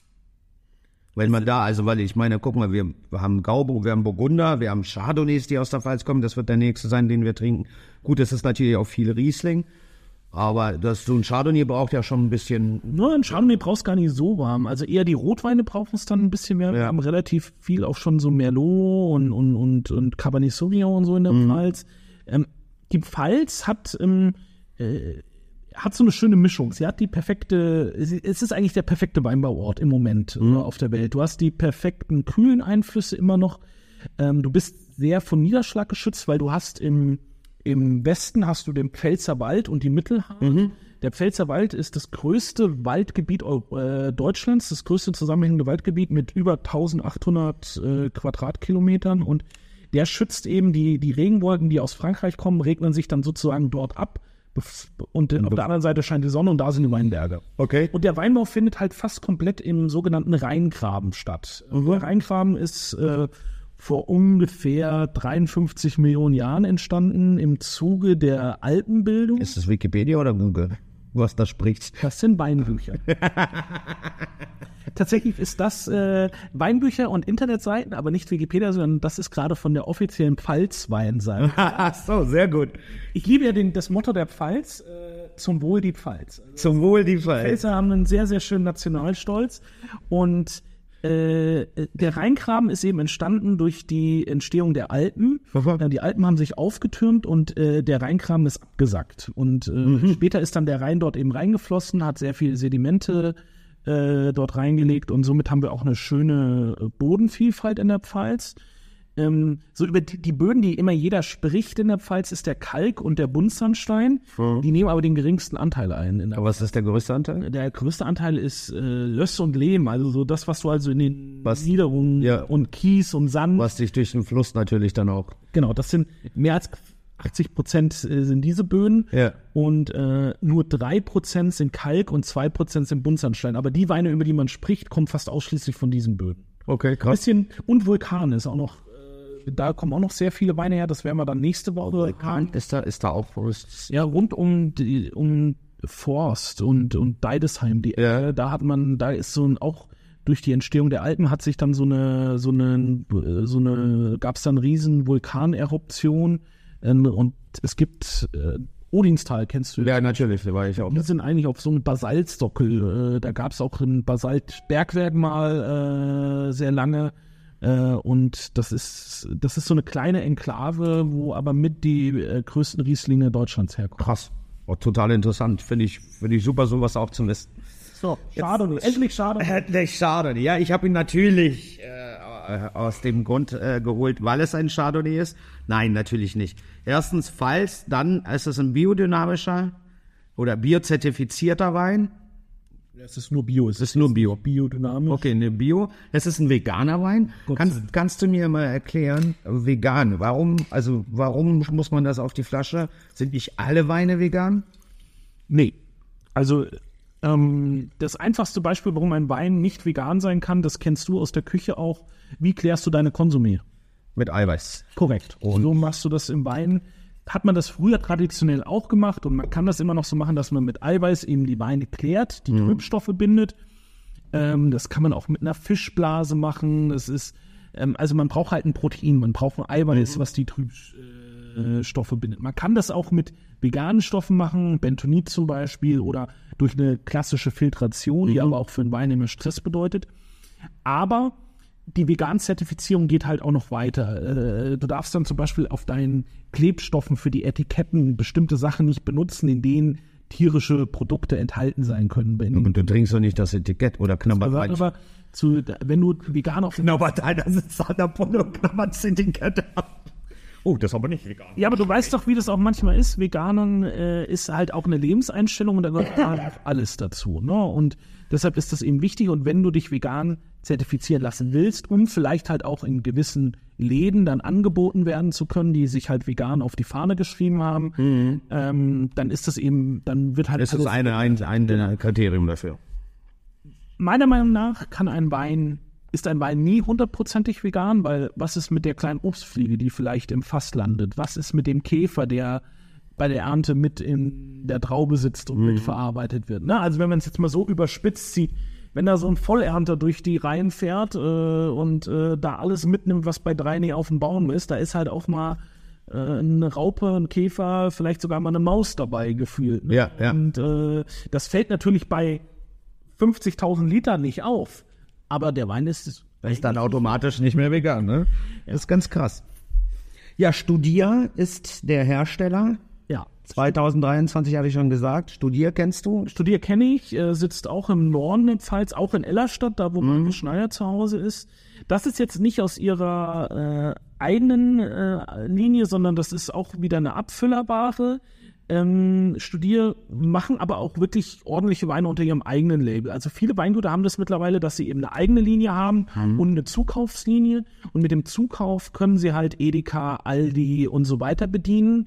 Wenn man da, also weil ich meine, guck mal, wir, wir haben Grauburg, wir haben Burgunder, wir haben Chardonnays, die aus der Pfalz kommen, das wird der nächste sein, den wir trinken. Gut, es ist natürlich auch viel Riesling, aber das, so ein Chardonnay braucht ja schon ein bisschen... Nur ein Chardonnay brauchst gar nicht so warm, also eher die Rotweine brauchen es dann ein bisschen mehr. Ja. Wir haben relativ viel auch schon so Merlot und, und, und, und Cabernet Sauvignon und so in der mhm. Pfalz. Ähm, die Pfalz hat... Ähm, äh, hat so eine schöne Mischung. Sie hat die perfekte, es ist eigentlich der perfekte Weinbauort im Moment mhm. auf der Welt. Du hast die perfekten kühlen Einflüsse immer noch. Ähm, du bist sehr von Niederschlag geschützt, weil du hast im, im Westen hast du den Pfälzerwald und die Mittelhaar. Mhm. Der Pfälzerwald ist das größte Waldgebiet äh, Deutschlands, das größte zusammenhängende Waldgebiet mit über eintausendachthundert äh, Quadratkilometern, und der schützt eben die, die Regenwolken, die aus Frankreich kommen, regnen sich dann sozusagen dort ab. Und auf der anderen Seite scheint die Sonne und da sind die Weinberge. Okay. Und der Weinbau findet halt fast komplett im sogenannten Rheingraben statt. Mhm. Der Rheingraben ist äh, vor ungefähr dreiundfünfzig Millionen Jahren entstanden im Zuge der Alpenbildung. Ist das Wikipedia oder Google, was da spricht? Das sind Weinbücher. Tatsächlich ist das äh, Weinbücher und Internetseiten, aber nicht Wikipedia, sondern das ist gerade von der offiziellen Pfalz-Weinseite. Ach so, sehr gut. Ich liebe ja den, das Motto der Pfalz, äh, zum Wohl die Pfalz. Also zum Wohl die Pfalz. Die Pfälzer haben einen sehr, sehr schönen Nationalstolz, und äh, der Rheingraben ist eben entstanden durch die Entstehung der Alpen. Ja, die Alpen haben sich aufgetürmt und äh, der Rheingraben ist abgesackt. Und äh, mhm. später ist dann der Rhein dort eben reingeflossen, hat sehr viele Sedimente Äh, dort reingelegt, und somit haben wir auch eine schöne Bodenvielfalt in der Pfalz. Ähm, so über die, die Böden, die immer jeder spricht in der Pfalz, ist der Kalk und der Buntsandstein. Mhm. Die nehmen aber den geringsten Anteil ein. In der aber was ist der größte Anteil? Der größte Anteil ist äh, Löss und Lehm, also so das, was du also in den was, Niederungen ja. und Kies und Sand. Was sich durch den Fluss natürlich dann auch. Genau, das sind mehr als achtzig Prozent sind diese Böden, ja. und äh, nur drei Prozent sind Kalk und zwei Prozent sind Buntsandstein. Aber die Weine, über die man spricht, kommen fast ausschließlich von diesen Böden. Okay, krass. Bisschen, und Vulkan ist auch noch, äh, da kommen auch noch sehr viele Weine her, das werden wir dann nächste Woche. Vulkan ist da, ist da auch Forst? Ja, rund um, die, um Forst und, und Deidesheim, die, ja. äh, da hat man, da ist so ein, auch durch die Entstehung der Alpen hat sich dann so eine, so eine, so eine, gab es dann riesen Vulkaneruption. Und es gibt äh, Odinstal, kennst du? Ja, natürlich, da war ich auch. Die sind eigentlich auf so einem Basaltsockel. Äh, da gab es auch ein Basaltbergwerk mal äh, sehr lange. Äh, und das ist, das ist so eine kleine Enklave, wo aber mit die äh, größten Rieslinge Deutschlands herkommen. Krass. Oh, total interessant. Finde ich, finde ich super, sowas auch zu wissen. So, Chardonnay. Endlich Chardonnay. Endlich Chardonnay. Ja, ich habe ihn natürlich äh, aus dem Grund äh, geholt, weil es ein Chardonnay ist. Nein, natürlich nicht. Erstens Pfalz, dann ist es ein biodynamischer oder biozertifizierter Wein. Es ist nur Bio. Es ist nur Bio. Biodynamisch. Okay, ne Bio. Es ist ein veganer Wein. Kannst, kannst du mir mal erklären, vegan, warum, also warum muss man das auf die Flasche? Sind nicht alle Weine vegan? Nee. Also ähm, das einfachste Beispiel, warum ein Wein nicht vegan sein kann, das kennst du aus der Küche auch. Wie klärst du deine Konsumé? Mit Eiweiß. Korrekt. Und so machst du das im Wein. Hat man das früher traditionell auch gemacht, und man kann das immer noch so machen, dass man mit Eiweiß eben die Weine klärt, die mhm. Trübstoffe bindet. Ähm, das kann man auch mit einer Fischblase machen. Das ist, ähm, also man braucht halt ein Protein, man braucht ein Eiweiß, mhm. was die Trübstoffe bindet. Man kann das auch mit veganen Stoffen machen, Bentonit zum Beispiel, oder durch eine klassische Filtration, mhm. die aber auch für den Wein immer Stress bedeutet. Aber die Vegan-Zertifizierung geht halt auch noch weiter. Du darfst dann zum Beispiel auf deinen Klebstoffen für die Etiketten bestimmte Sachen nicht benutzen, in denen tierische Produkte enthalten sein können. Und du trinkst doch nicht das Etikett oder knabbert aber, aber zu, wenn du vegan auf knabbert einer sitzt an der Pulle und knabbert das Etikett ab. Oh, das ist aber nicht vegan. Ja, aber du weißt doch, wie das auch manchmal ist. Veganern äh, ist halt auch eine Lebenseinstellung und da gehört halt alles dazu. Ne? Und deshalb ist das eben wichtig. Und wenn du dich vegan zertifizieren lassen willst, um vielleicht halt auch in gewissen Läden dann angeboten werden zu können, die sich halt vegan auf die Fahne geschrieben haben, mhm. ähm, dann ist das eben, dann wird halt. Das ist eine, ein, ein Kriterium dafür. Meiner Meinung nach kann ein Wein Ist ein Wein nie hundertprozentig vegan, weil was ist mit der kleinen Obstfliege, die vielleicht im Fass landet? Was ist mit dem Käfer, der bei der Ernte mit in der Traube sitzt und mhm. mitverarbeitet wird? Ne? Also wenn man es jetzt mal so überspitzt sieht, wenn da so ein Vollernter durch die Reihen fährt äh, und äh, da alles mitnimmt, was bei drei nicht auf dem Baum ist, da ist halt auch mal äh, eine Raupe, ein Käfer, vielleicht sogar mal eine Maus dabei gefühlt. Ne? Ja, ja. Und äh, das fällt natürlich bei fünfzigtausend Liter nicht auf. Aber der Wein ist... Das ist dann automatisch nicht mehr vegan, ne? Das ist ganz krass. Ja, Studia ist der Hersteller. Ja. zwanzig dreiundzwanzig hatte ich schon gesagt. Studia kennst du? Studia kenne ich, äh, sitzt auch im Norden der Pfalz, auch in Ellerstadt, da wo mhm. Markus Schneider zu Hause ist. Das ist jetzt nicht aus ihrer äh, eigenen äh, Linie, sondern das ist auch wieder eine Abfüllerware. Ähm, Studier machen aber auch wirklich ordentliche Weine unter ihrem eigenen Label. Also viele Weingüter haben das mittlerweile, dass sie eben eine eigene Linie haben mhm. und eine Zukaufslinie. Und mit dem Zukauf können sie halt Edeka, Aldi und so weiter bedienen,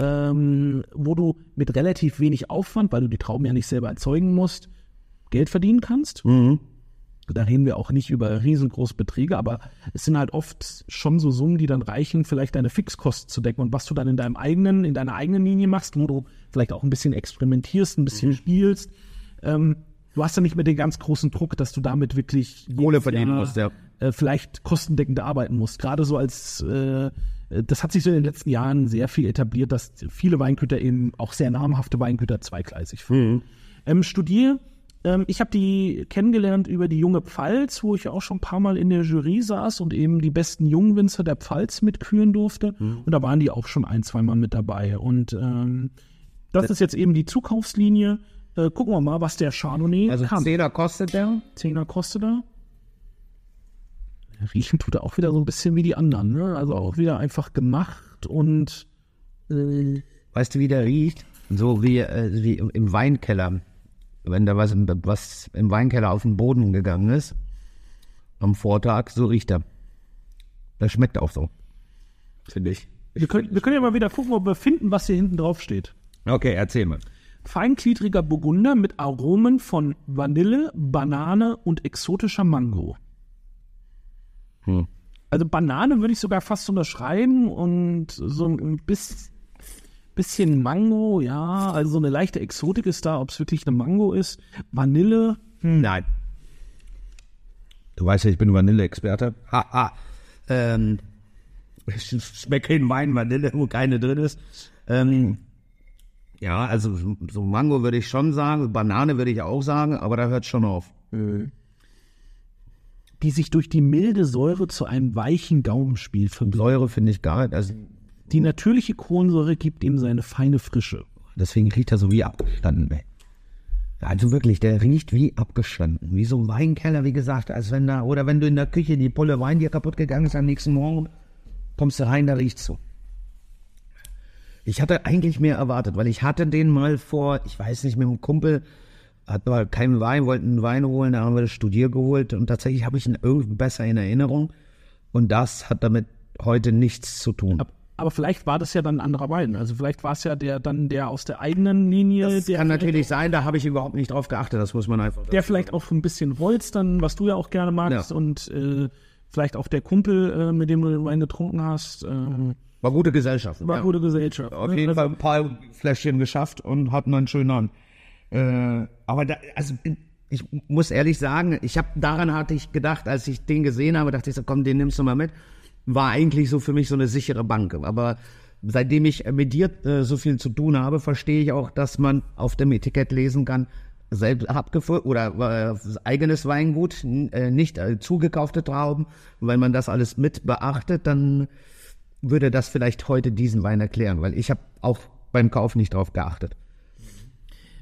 ähm, wo du mit relativ wenig Aufwand, weil du die Trauben ja nicht selber erzeugen musst, Geld verdienen kannst. Mhm. Da reden wir auch nicht über riesengroße Beträge, aber es sind halt oft schon so Summen, die dann reichen, vielleicht deine Fixkosten zu decken. Und was du dann in deinem eigenen, in deiner eigenen Linie machst, wo du vielleicht auch ein bisschen experimentierst, ein bisschen spielst, ähm, du hast ja nicht mehr den ganz großen Druck, dass du damit wirklich Kohle verdienen musst, ja. Äh, vielleicht kostendeckend arbeiten musst. Gerade so als, äh, das hat sich so in den letzten Jahren sehr viel etabliert, dass viele Weingüter eben, auch sehr namhafte Weingüter, zweigleisig fahren. Mhm. Ähm, Studier Ich habe die kennengelernt über die Junge Pfalz, wo ich auch schon ein paar Mal in der Jury saß und eben die besten Jungwinzer der Pfalz mitküren durfte. Mhm. Und da waren die auch schon ein, zwei Mal mit dabei. Und ähm, das, das ist jetzt eben die Zukaufslinie. Äh, gucken wir mal, was der Chardonnay also kann. Also Zehner kostet der? Zehner kostet er. Riechen tut er auch wieder so ein bisschen wie die anderen. Ne? Also auch wieder einfach gemacht und... Äh, weißt du, wie der riecht? So wie, äh, wie im Weinkeller. Wenn da was, was im Weinkeller auf den Boden gegangen ist, am Vortag, so riecht er. Das schmeckt auch so, finde ich. Wir können, wir können ja mal wieder gucken, ob wir finden, was hier hinten drauf steht. Okay, erzähl mal. Feingliedriger Burgunder mit Aromen von Vanille, Banane und exotischer Mango. Hm. Also Banane würde ich sogar fast unterschreiben und so ein bisschen... Bisschen Mango, ja, also so eine leichte Exotik ist da, ob es wirklich eine Mango ist. Vanille? Hm. Nein. Du weißt ja, ich bin Vanille-Experte. Haha. Ähm, ich schmecke in Wein Vanille, wo keine drin ist. Ähm, ja, also so Mango würde ich schon sagen, Banane würde ich auch sagen, aber da hört es schon auf. Mhm. Die sich durch die milde Säure zu einem weichen Gaumenspiel verbindet. Säure finde ich gar nicht, also die natürliche Kohlensäure gibt ihm seine feine Frische. Deswegen riecht er so wie abgestanden. Also wirklich, der riecht wie abgestanden. Wie so ein Weinkeller, wie gesagt. Als wenn da, oder wenn du in der Küche die Pulle Wein dir kaputt gegangen ist, am nächsten Morgen kommst du rein, da riecht's so. Ich hatte eigentlich mehr erwartet, weil ich hatte den mal vor, ich weiß nicht, mit einem Kumpel, hatten wir keinen Wein, wollten einen Wein holen, da haben wir das Studier geholt und tatsächlich habe ich ihn irgendwie besser in Erinnerung. Und das hat damit heute nichts zu tun. Ab Aber vielleicht war das ja dann ein anderer Wein. Also vielleicht war es ja der dann der aus der eigenen Linie. Das der kann natürlich sein, da habe ich überhaupt nicht drauf geachtet, das muss man einfach... Der vielleicht auch ein bisschen Holz dann, was du ja auch gerne magst ja. und äh, vielleicht auch der Kumpel, äh, mit dem du den Wein getrunken hast. Äh, war gute Gesellschaft. War ja. gute Gesellschaft. Auf jeden also, Fall ein paar Fläschchen geschafft und hatten einen schönen Abend. Äh, aber da, also ich muss ehrlich sagen, ich habe daran hatte ich gedacht, als ich den gesehen habe, dachte ich so, komm, den nimmst du mal mit. War eigentlich so für mich so eine sichere Bank. Aber seitdem ich mit dir äh, so viel zu tun habe, verstehe ich auch, dass man auf dem Etikett lesen kann, selbst abgefüllt oder äh, eigenes Weingut, äh, nicht äh, zugekaufte Trauben. Und wenn man das alles mit beachtet, dann würde das vielleicht heute diesen Wein erklären, weil ich habe auch beim Kauf nicht drauf geachtet.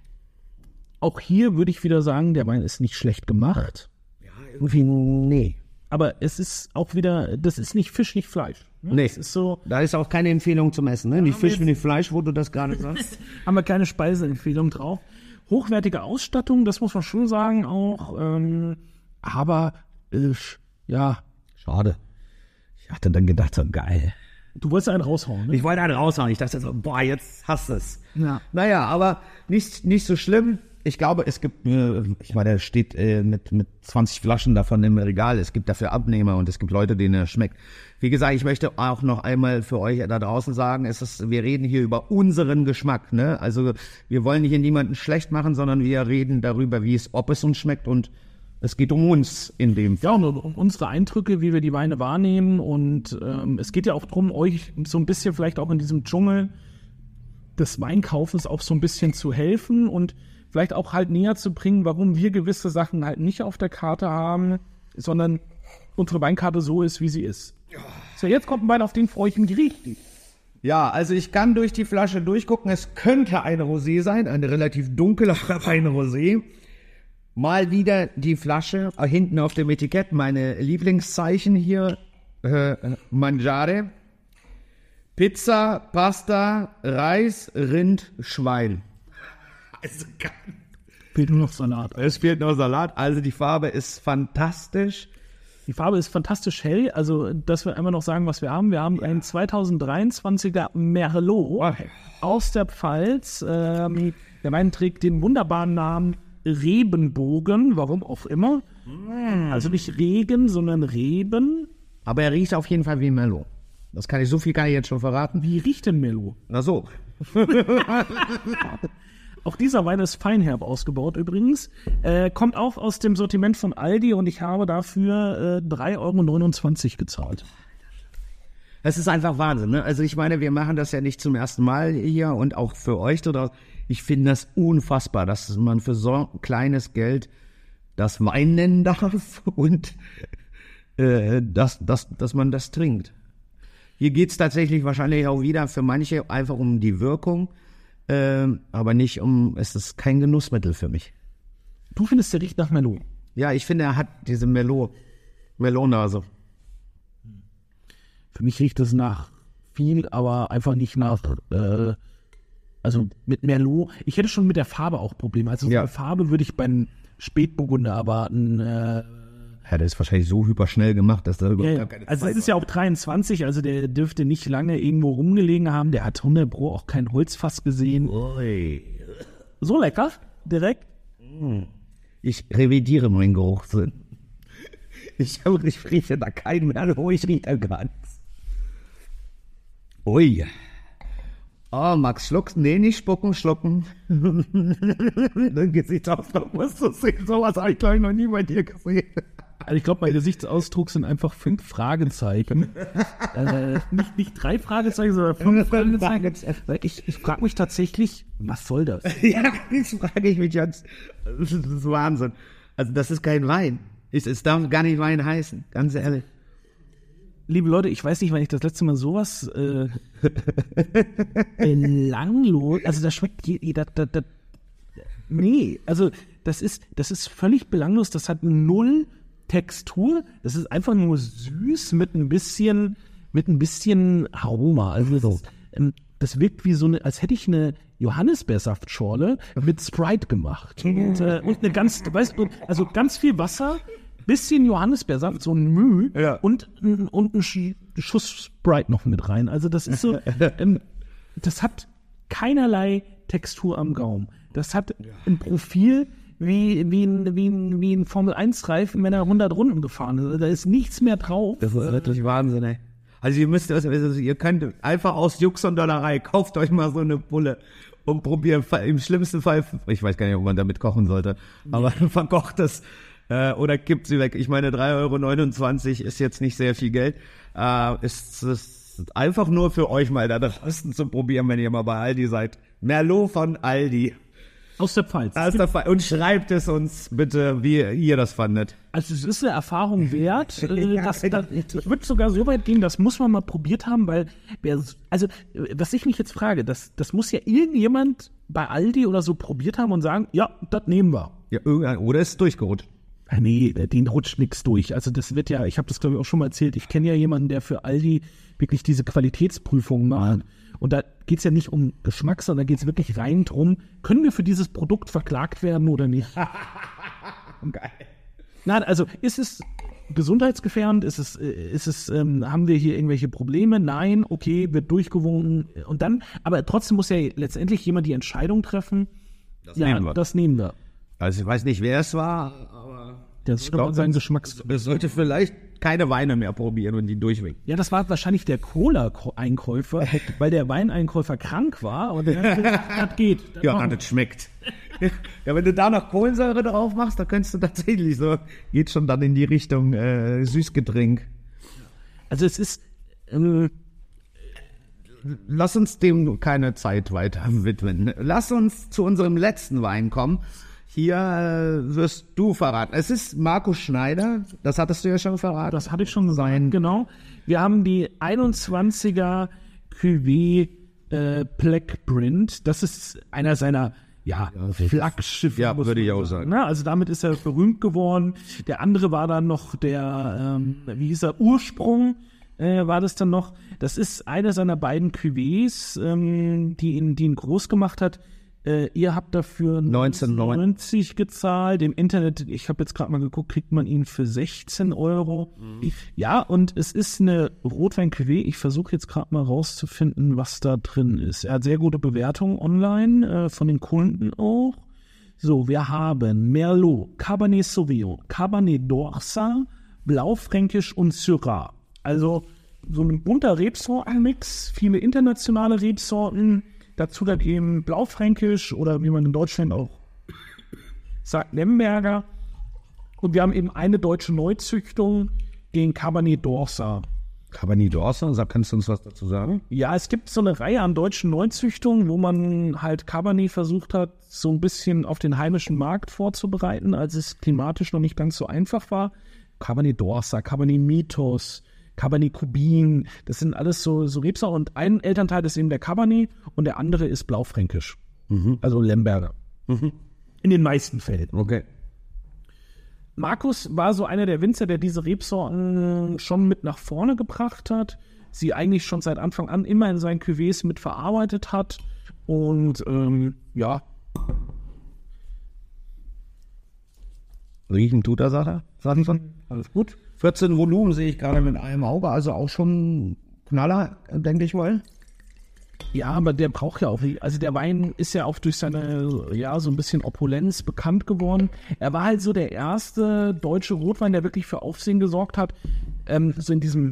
Auch hier würde ich wieder sagen, der Wein ist nicht schlecht gemacht. Ja, irgendwie, nee. Aber es ist auch wieder, das ist nicht Fisch, nicht Fleisch. Ne? Nee, es ist so, da ist auch keine Empfehlung zum Essen, ne? Nicht Fisch, nicht Fleisch, wo du das gerade sagst. haben wir keine Speiseempfehlung drauf. Hochwertige Ausstattung, das muss man schon sagen auch. Ähm, aber, äh, ja. Schade. Ich hatte dann gedacht, so geil. Du wolltest einen raushauen, ne? Ich wollte einen raushauen. Ich dachte so, boah, jetzt hast du es. Ja. Naja, aber nicht, nicht so schlimm. Ich glaube, es gibt, äh, ich meine, der steht äh, mit, mit zwanzig Flaschen davon im Regal. Es gibt dafür Abnehmer und es gibt Leute, denen er schmeckt. Wie gesagt, ich möchte auch noch einmal für euch da draußen sagen, es ist, wir reden hier über unseren Geschmack, ne? Also, wir wollen hier niemanden schlecht machen, sondern wir reden darüber, wie es, ob es uns schmeckt, und es geht um uns in dem Fall. Ja, und um unsere Eindrücke, wie wir die Weine wahrnehmen, und ähm, es geht ja auch darum, euch so ein bisschen vielleicht auch in diesem Dschungel des Weinkaufens auch so ein bisschen zu helfen und vielleicht auch halt näher zu bringen, warum wir gewisse Sachen halt nicht auf der Karte haben, sondern unsere Weinkarte so ist, wie sie ist. So, jetzt kommt ein Wein, auf den freue ich mich richtig. Ja, also ich kann durch die Flasche durchgucken. Es könnte eine Rosé sein, eine relativ dunkle, aber eine Rosé. Mal wieder die Flasche, äh, hinten auf dem Etikett, meine Lieblingszeichen hier, äh, Mangiare, Pizza, Pasta, Reis, Rind, Schwein. Also, Fehlt nur noch Salat. es fehlt noch Salat, also die Farbe ist fantastisch. Die Farbe ist fantastisch hell, also dass wir einmal noch sagen, was wir haben. Wir haben einen zweitausenddreiundzwanziger Merlot aus der Pfalz. Ähm, der Wein trägt den wunderbaren Namen Rebenbogen, warum auch immer. Also nicht Regen, sondern Reben. Aber er riecht auf jeden Fall wie Merlot. Das kann ich, so viel kann ich jetzt schon verraten. Wie riecht denn Merlot? Na so. Auch dieser Wein ist feinherb ausgebaut übrigens. Äh, kommt auch aus dem Sortiment von Aldi und ich habe dafür äh, drei Euro neunundzwanzig gezahlt. Das ist einfach Wahnsinn, ne? Also ich meine, wir machen das ja nicht zum ersten Mal hier und auch für euch. Oder ich finde das unfassbar, dass man für so kleines Geld das Wein nennen darf und äh, dass, dass, dass man das trinkt. Hier geht es tatsächlich wahrscheinlich auch wieder für manche einfach um die Wirkung. Ähm, aber nicht um, es ist kein Genussmittel für mich. Du findest, der riecht nach Merlot? Ja, ich finde, er hat diese Merlot, Merlot-Nase. Für mich riecht es nach viel, aber einfach nicht nach, äh, also mit Merlot. Ich hätte schon mit der Farbe auch Probleme. Also Ja. mit der Farbe würde ich beim Spätburgunder erwarten. Äh, Ja, der ist wahrscheinlich so hyperschnell gemacht, dass da überhaupt ja, gar keine also Zeit es ist ja auch dreiundzwanzig, also der dürfte nicht lange irgendwo rumgelegen haben. Der hat hundert Pro auch kein Holzfass gesehen. Ui. So lecker, direkt. Ich revidiere meinen Geruchssinn. Ich, hab- ich rieche da keinen Merlot, ich rieche da gar nichts. Ui. Oh, Max, schlucken? Nee, nicht spucken, schlucken. Dein Gesichtsausdruck musst du sehen. Sowas habe ich, glaube ich, noch nie bei dir gesehen. Also ich glaube, mein Gesichtsausdruck sind einfach fünf Fragezeichen. äh, nicht, nicht drei Fragezeichen, sondern fünf Fragezeichen. Weil Ich, ich frage mich tatsächlich, was soll das? Ja, das frage ich mich jetzt. Das ist, das ist Wahnsinn. Also, das ist kein Wein. Es, es darf gar nicht Wein heißen, ganz ehrlich. Liebe Leute, ich weiß nicht, wann ich das letzte Mal sowas äh, belanglos, also das schmeckt jeder, da, da, nee, also das ist, das ist völlig belanglos, das hat null Textur, das ist einfach nur süß mit ein bisschen, mit ein bisschen Aroma, also das, ähm, das wirkt wie so eine, als hätte ich eine Johannisbeersaftschorle mit Sprite gemacht und, äh, und eine ganz, weißt du, also ganz viel Wasser, bisschen Johannisbeersaft, so ein Müh Ja. und, ein- und ein Sch- Schuss Sprite noch mit rein. Also das ist so, ähm, das hat keinerlei Textur am Gaumen. Das hat ein Profil wie, wie ein, wie ein, wie ein Formel eins Reifen, wenn er hundert Runden gefahren ist. Also da ist nichts mehr drauf. Das ist wirklich Wahnsinn, ey. Also ihr müsst, also ihr könnt einfach aus Jux und Dollerei, kauft euch mal so eine Bulle und probiert im schlimmsten Fall, ich weiß gar nicht, ob man damit kochen sollte, aber verkocht es äh, oder kippt sie weg. Ich meine, drei Euro neunundzwanzig ist jetzt nicht sehr viel Geld. Äh, ist, ist einfach nur für euch mal da draußen zu probieren, wenn ihr mal bei Aldi seid. Merlot von Aldi. Aus der Pfalz. Aus der Pfalz. Und schreibt es uns bitte, wie ihr das fandet. Also es ist eine Erfahrung wert. Äh, das, das, ich würde sogar so weit gehen, das muss man mal probiert haben, weil, wer, also was ich mich jetzt frage, das, das muss ja irgendjemand bei Aldi oder so probiert haben und sagen, ja, das nehmen wir. Ja, irgendein, oder ist es durchgerutscht? Nee, den rutscht nichts durch. Also das wird ja, ich habe das glaube ich auch schon mal erzählt, ich kenne ja jemanden, der für Aldi wirklich diese Qualitätsprüfungen macht. Und da geht es ja nicht um Geschmack, sondern da geht es wirklich rein drum, können wir für dieses Produkt verklagt werden oder nicht? Geil. Nein, also ist es gesundheitsgefährdend? Ist es, ist es, ähm, haben wir hier irgendwelche Probleme? Nein, okay, wird durchgewunken. Und dann, aber trotzdem muss ja letztendlich jemand die Entscheidung treffen. Das ja, nehmen wir. Das nehmen wir. Also ich weiß nicht, wer es war, aber Das ich glaube, sein Geschmacks. es sollte vielleicht keine Weine mehr probieren und die durchwinken. Ja, das war wahrscheinlich der Cola-Einkäufer, weil der Weineinkäufer krank war. Und der, das geht. Das Ja, machen das schmeckt. Ja, wenn du da noch Kohlensäure drauf machst, dann könntest du tatsächlich so, geht schon dann in die Richtung äh, Süßgetränk. Also es ist, ähm, Lass uns dem keine Zeit weiter widmen. Lass uns zu unserem letzten Wein kommen. Hier äh, wirst du verraten. Es ist Markus Schneider, das hattest du ja schon verraten. das hatte ich schon gesagt, genau. Wir haben die einundzwanziger Cuvée äh, Black Print. Das ist einer seiner ja, Flaggschiffe. Ja, muss würde man ich auch sagen. Na, also damit ist er berühmt geworden. Der andere war dann noch der, ähm, wie hieß er, Ursprung. Äh, war das dann noch, das ist einer seiner beiden Cuvées, ähm, die ihn, die ihn groß gemacht hat. Äh, ihr habt dafür neunzehnhundertneunzig gezahlt. Im Internet, ich habe jetzt gerade mal geguckt, kriegt man ihn für sechzehn Euro. Mhm. Ja, und es ist eine Rotwein-Cuvée. Ich versuche jetzt gerade mal rauszufinden, was da drin ist. Er hat sehr gute Bewertungen online, äh, von den Kunden auch. So, wir haben Merlot, Cabernet Sauvignon, Cabernet d'Orsat, Blaufränkisch und Syrah. Also so ein bunter Rebsortenmix, viele internationale Rebsorten, dazu dann eben Blaufränkisch oder wie man in Deutschland auch sagt, Lemberger. Und wir haben eben eine deutsche Neuzüchtung, den Cabernet d'Orsat. Cabernet d'Orsat, kannst du uns was dazu sagen? Ja, es gibt so eine Reihe an deutschen Neuzüchtungen, wo man halt Cabernet versucht hat, so ein bisschen auf den heimischen Markt vorzubereiten, als es klimatisch noch nicht ganz so einfach war. Cabernet d'Orsat, Cabernet Mythos, Cabernet Cubin, das sind alles so, so Rebsorten. Und ein Elternteil ist eben der Cabernet und der andere ist Blaufränkisch. Mhm. Also Lemberger. Mhm. In den meisten Fällen. Okay. Markus war so einer der Winzer, der diese Rebsorten schon mit nach vorne gebracht hat, sie eigentlich schon seit Anfang an immer in seinen Cuvées mit verarbeitet hat. Und ähm, ja. Riechen tut er, sagt er. Sagen Sie. Alles gut. vierzehn Volumen sehe ich gerade mit einem Auge, also auch schon Knaller, denke ich mal. Ja, aber der braucht ja auch, also der Wein ist ja auch durch seine, ja, so ein bisschen Opulenz bekannt geworden. Er war halt so der erste deutsche Rotwein, der wirklich für Aufsehen gesorgt hat, ähm, so in diesem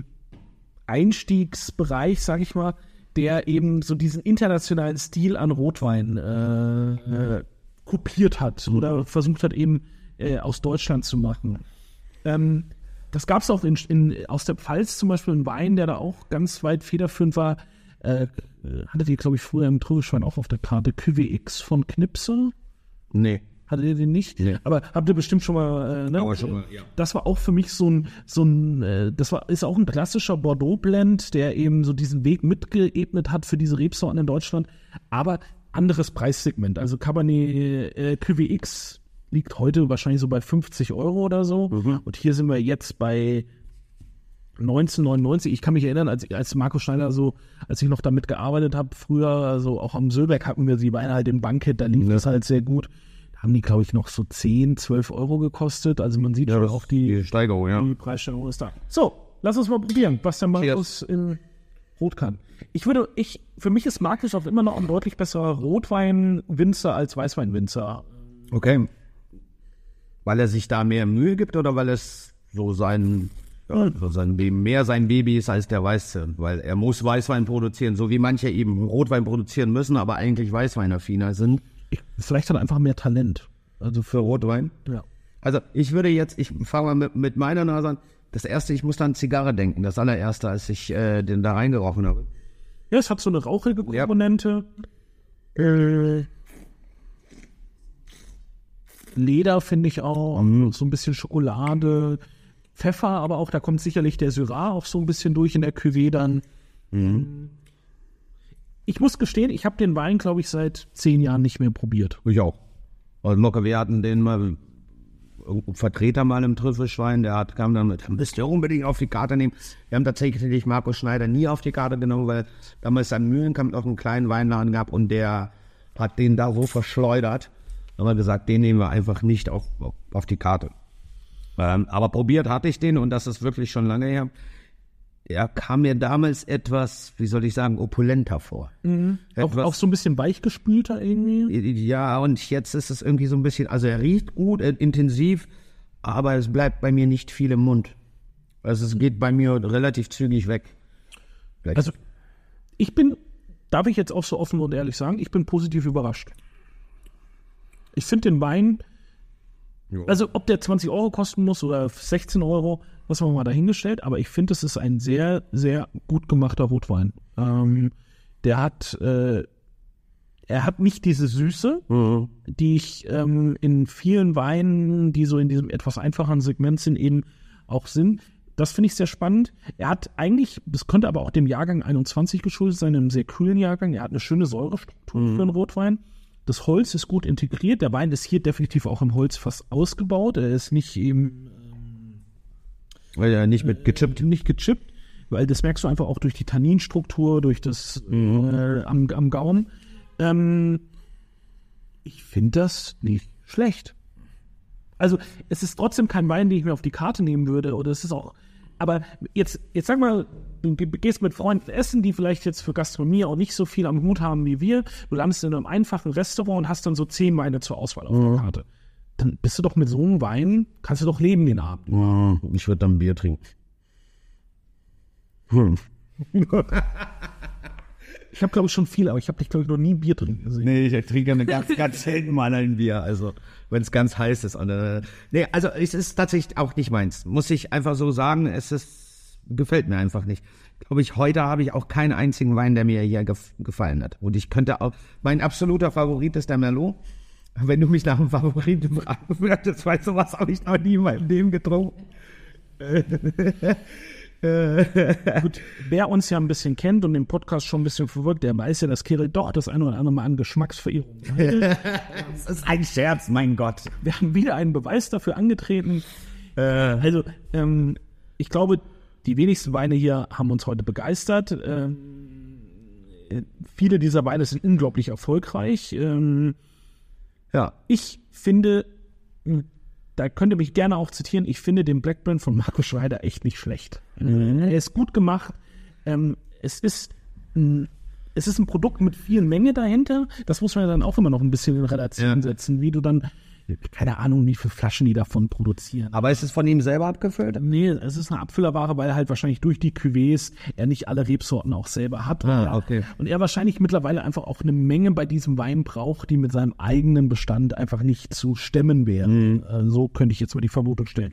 Einstiegsbereich, sag ich mal, der eben so diesen internationalen Stil an Rotwein äh, äh, kopiert hat oder versucht hat eben äh, aus Deutschland zu machen. Ähm, Das gab es auch in, in, aus der Pfalz zum Beispiel, einen Wein, der da auch ganz weit federführend war. Äh, hattet ihr, glaube ich, früher im Trübelschwein auch auf der Karte Cuvée X von Knipse? Nee. Hattet ihr den nicht? Nee. Aber habt ihr bestimmt schon mal, äh, ne? Aber schon mal, ja. Das war auch für mich so ein, so ein, äh, das war, ist auch ein klassischer Bordeaux-Blend, der eben so diesen Weg mitgeebnet hat für diese Rebsorten in Deutschland. Aber anderes Preissegment. Also Cabernet äh, Cuvée X liegt heute wahrscheinlich so bei fünfzig Euro oder so. Mhm. Und hier sind wir jetzt bei neunzehnhundertneunundneunzig. Ich kann mich erinnern, als, als Markus Schneider so, als ich noch damit gearbeitet habe, früher, also auch am Söllberg hatten wir die Weine halt im Bankett, da lief mhm. das halt sehr gut. Da haben die, glaube ich, noch so zehn, zwölf Euro gekostet. Also man sieht ja, schon auch die, die Steigerung, ja. Die Preissteigerung ist da. So, lass uns mal probieren, was der Markus in Rot kann. Ich würde, ich, für mich ist Markus auch immer noch ein deutlich besserer Rotweinwinzer als Weißweinwinzer. Okay. Weil er sich da mehr Mühe gibt oder weil es so sein, ja, so sein Baby, mehr sein Baby ist als der Weiße? Weil er muss Weißwein produzieren, so wie manche eben Rotwein produzieren müssen, aber eigentlich Weißweinaffiner sind. Ich, vielleicht hat er einfach mehr Talent. Also für Rotwein? Ja. Also ich würde jetzt, ich fange mal mit, mit meiner Nase an. Das erste, ich muss an Zigarre denken. Das allererste, als ich äh, den da reingerochen habe. Ja, es hat so eine rauchige Komponente. Ja. Äh, Leder finde ich auch, Mhm. so ein bisschen Schokolade, Pfeffer, aber auch, da kommt sicherlich der Syrah auch so ein bisschen durch in der Cuvée dann. Mhm. Ich muss gestehen, ich habe den Wein, glaube ich, seit zehn Jahren nicht mehr probiert. Ich auch. Also Locke, wir hatten den mal, irgendein Vertreter mal im Trüffelschwein, der hat, kam dann mit, müsst ihr unbedingt auf die Karte nehmen. Wir haben tatsächlich Markus Schneider nie auf die Karte genommen, weil damals an Mühlenkamp noch einen kleinen Weinladen gab und der hat den da so verschleudert. Da haben wir gesagt, den nehmen wir einfach nicht auf, auf, auf die Karte. Ähm, aber probiert hatte ich den und das ist wirklich schon lange her. Er kam mir damals etwas, wie soll ich sagen, opulenter vor. Auch, auch so ein bisschen weichgespülter irgendwie. Ja, und jetzt ist es irgendwie so ein bisschen, also er riecht gut, äh, intensiv, aber es bleibt bei mir nicht viel im Mund. Also es geht bei mir relativ zügig weg. Vielleicht. Also ich bin, darf ich jetzt auch so offen und ehrlich sagen, ich bin positiv überrascht. Ich finde den Wein, Jo. also ob der zwanzig Euro kosten muss oder sechzehn Euro, was haben wir mal dahingestellt, aber ich finde, es ist ein sehr, sehr gut gemachter Rotwein. Ähm, der hat, äh, er hat nicht diese Süße, Mhm. die ich ähm, in vielen Weinen, die so in diesem etwas einfacheren Segment sind, eben auch sind. Das finde ich sehr spannend. Er hat eigentlich, das könnte aber auch dem Jahrgang einundzwanzig geschuldet sein, einem sehr kühlen Jahrgang. Er hat eine schöne Säurestruktur Mhm. für einen Rotwein. Das Holz ist gut integriert. Der Wein ist hier definitiv auch im Holz fast ausgebaut. Er ist nicht eben Weil er nicht mit gechippt. nicht gechippt, weil das merkst du einfach auch durch die Tanninstruktur, durch das äh, am, am Gaumen. Ähm, ich finde das nicht schlecht. Also es ist trotzdem kein Wein, den ich mir auf die Karte nehmen würde. Oder es ist auch. Aber jetzt, jetzt sag mal, du gehst mit Freunden essen, die vielleicht jetzt für Gastronomie auch nicht so viel am Hut haben wie wir. Du landest in einem einfachen Restaurant und hast dann so zehn Weine zur Auswahl auf der Karte. Dann bist du doch mit so einem Wein, kannst du doch leben den Abend. Ja, ich würde dann Bier trinken. Hm. Ich habe, glaube ich, schon viel, aber ich habe dich, glaube ich, noch nie Bier trinken gesehen. Nee, ich trinke eine ganz, ganz selten mal ein Bier, also wenn es ganz heiß ist. Und, äh, nee, also es ist tatsächlich auch nicht meins. Muss ich einfach so sagen, es ist, gefällt mir einfach nicht. Glaube ich, heute habe ich auch keinen einzigen Wein, der mir hier gef- gefallen hat. Und ich könnte auch, mein absoluter Favorit ist der Merlot. Wenn du mich nach dem Favoriten fragen würdest, weißt du, was habe ich noch nie in meinem Leben getrunken? Gut, wer uns ja ein bisschen kennt und den Podcast schon ein bisschen verfolgt, der weiß ja, dass Kirill doch das eine oder andere Mal an Geschmacksverirrung hat. Das ist ein Scherz, mein Gott. Wir haben wieder einen Beweis dafür angetreten. Also, ähm, ich glaube, die wenigsten Weine hier haben uns heute begeistert. Ähm, äh, viele dieser Weine sind unglaublich erfolgreich. Ähm, Ja. Ich finde, mh, da könnt ihr mich gerne auch zitieren, ich finde den Blackburn von Markus Schneider echt nicht schlecht. Mhm. Er ist gut gemacht. Ähm, es ist ein, es ist ein Produkt mit viel Menge dahinter. Das muss man ja dann auch immer noch ein bisschen in Relation Ja. setzen, wie du dann, keine Ahnung, wie viele Flaschen die davon produzieren. Aber ist es von ihm selber abgefüllt? Nee, es ist eine Abfüllerware, weil er halt wahrscheinlich durch die Cuvées er nicht alle Rebsorten auch selber hat. Ah, okay. Und er wahrscheinlich mittlerweile einfach auch eine Menge bei diesem Wein braucht, die mit seinem eigenen Bestand einfach nicht zu stemmen wäre. Äh, So könnte ich jetzt mal die Vermutung stellen.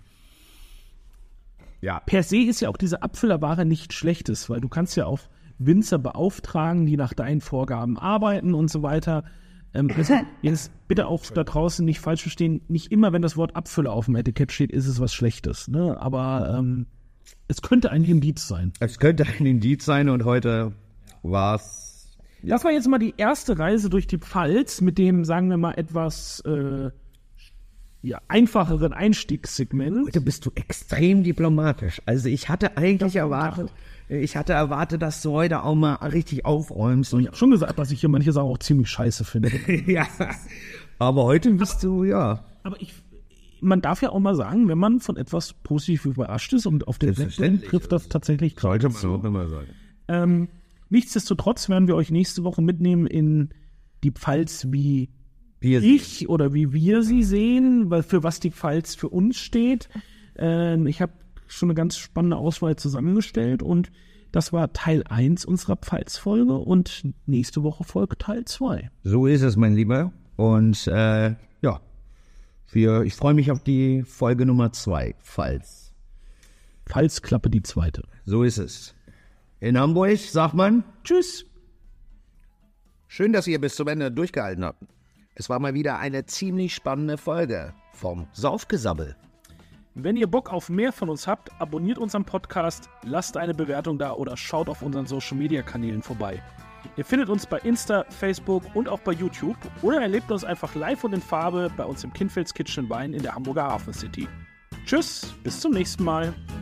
Ja. Per se ist ja auch diese Abfüllerware nichts Schlechtes, weil du kannst ja auch Winzer beauftragen, die nach deinen Vorgaben arbeiten und so weiter. Ähm, also jetzt bitte auch da draußen nicht falsch verstehen, nicht immer, wenn das Wort Abfüller auf dem Etikett steht, ist es was Schlechtes. Ne? Aber ähm, es könnte ein Indiz sein. Es könnte ein Indiz sein und heute war es. Das war jetzt mal die erste Reise durch die Pfalz mit dem, sagen wir mal, etwas äh, ja, einfacheren Einstiegssegment. Heute bist du extrem diplomatisch. Also ich hatte eigentlich erwartet, ich hatte erwartet, dass du heute auch mal richtig aufräumst. Ich Und habe schon gesagt, dass ich hier manche Sachen auch ziemlich scheiße finde. ja. Aber heute bist du, ja. Aber ich, man darf ja auch mal sagen, wenn man von etwas positiv überrascht ist und auf den Blackburn Selbstverständlich. trifft das tatsächlich Sollte zu. man auch immer sagen. Ähm, nichtsdestotrotz werden wir euch nächste Woche mitnehmen in die Pfalz, wie Wir ich oder wie wir sie sehen, weil für was die Pfalz für uns steht. Ähm, ich habe schon eine ganz spannende Auswahl zusammengestellt und das war Teil eins unserer Pfalz-Folge und nächste Woche folgt Teil zwei. So ist es, mein Lieber. Und äh, ja, wir, ich freue mich auf die Folge Nummer zwei, Pfalz. Pfalz-Klappe die zweite. So ist es. In Hamburg, sagt man, Tschüss. schön, dass ihr bis zum Ende durchgehalten habt. Es war mal wieder eine ziemlich spannende Folge vom Saufgesabbel. Wenn ihr Bock auf mehr von uns habt, abonniert unseren Podcast, lasst eine Bewertung da oder schaut auf unseren Social-Media-Kanälen vorbei. Ihr findet uns bei Insta, Facebook und auch bei YouTube oder erlebt uns einfach live und in Farbe bei uns im Kinfelds Kitchen Wein in der Hamburger Hafen City. Tschüss, bis zum nächsten Mal.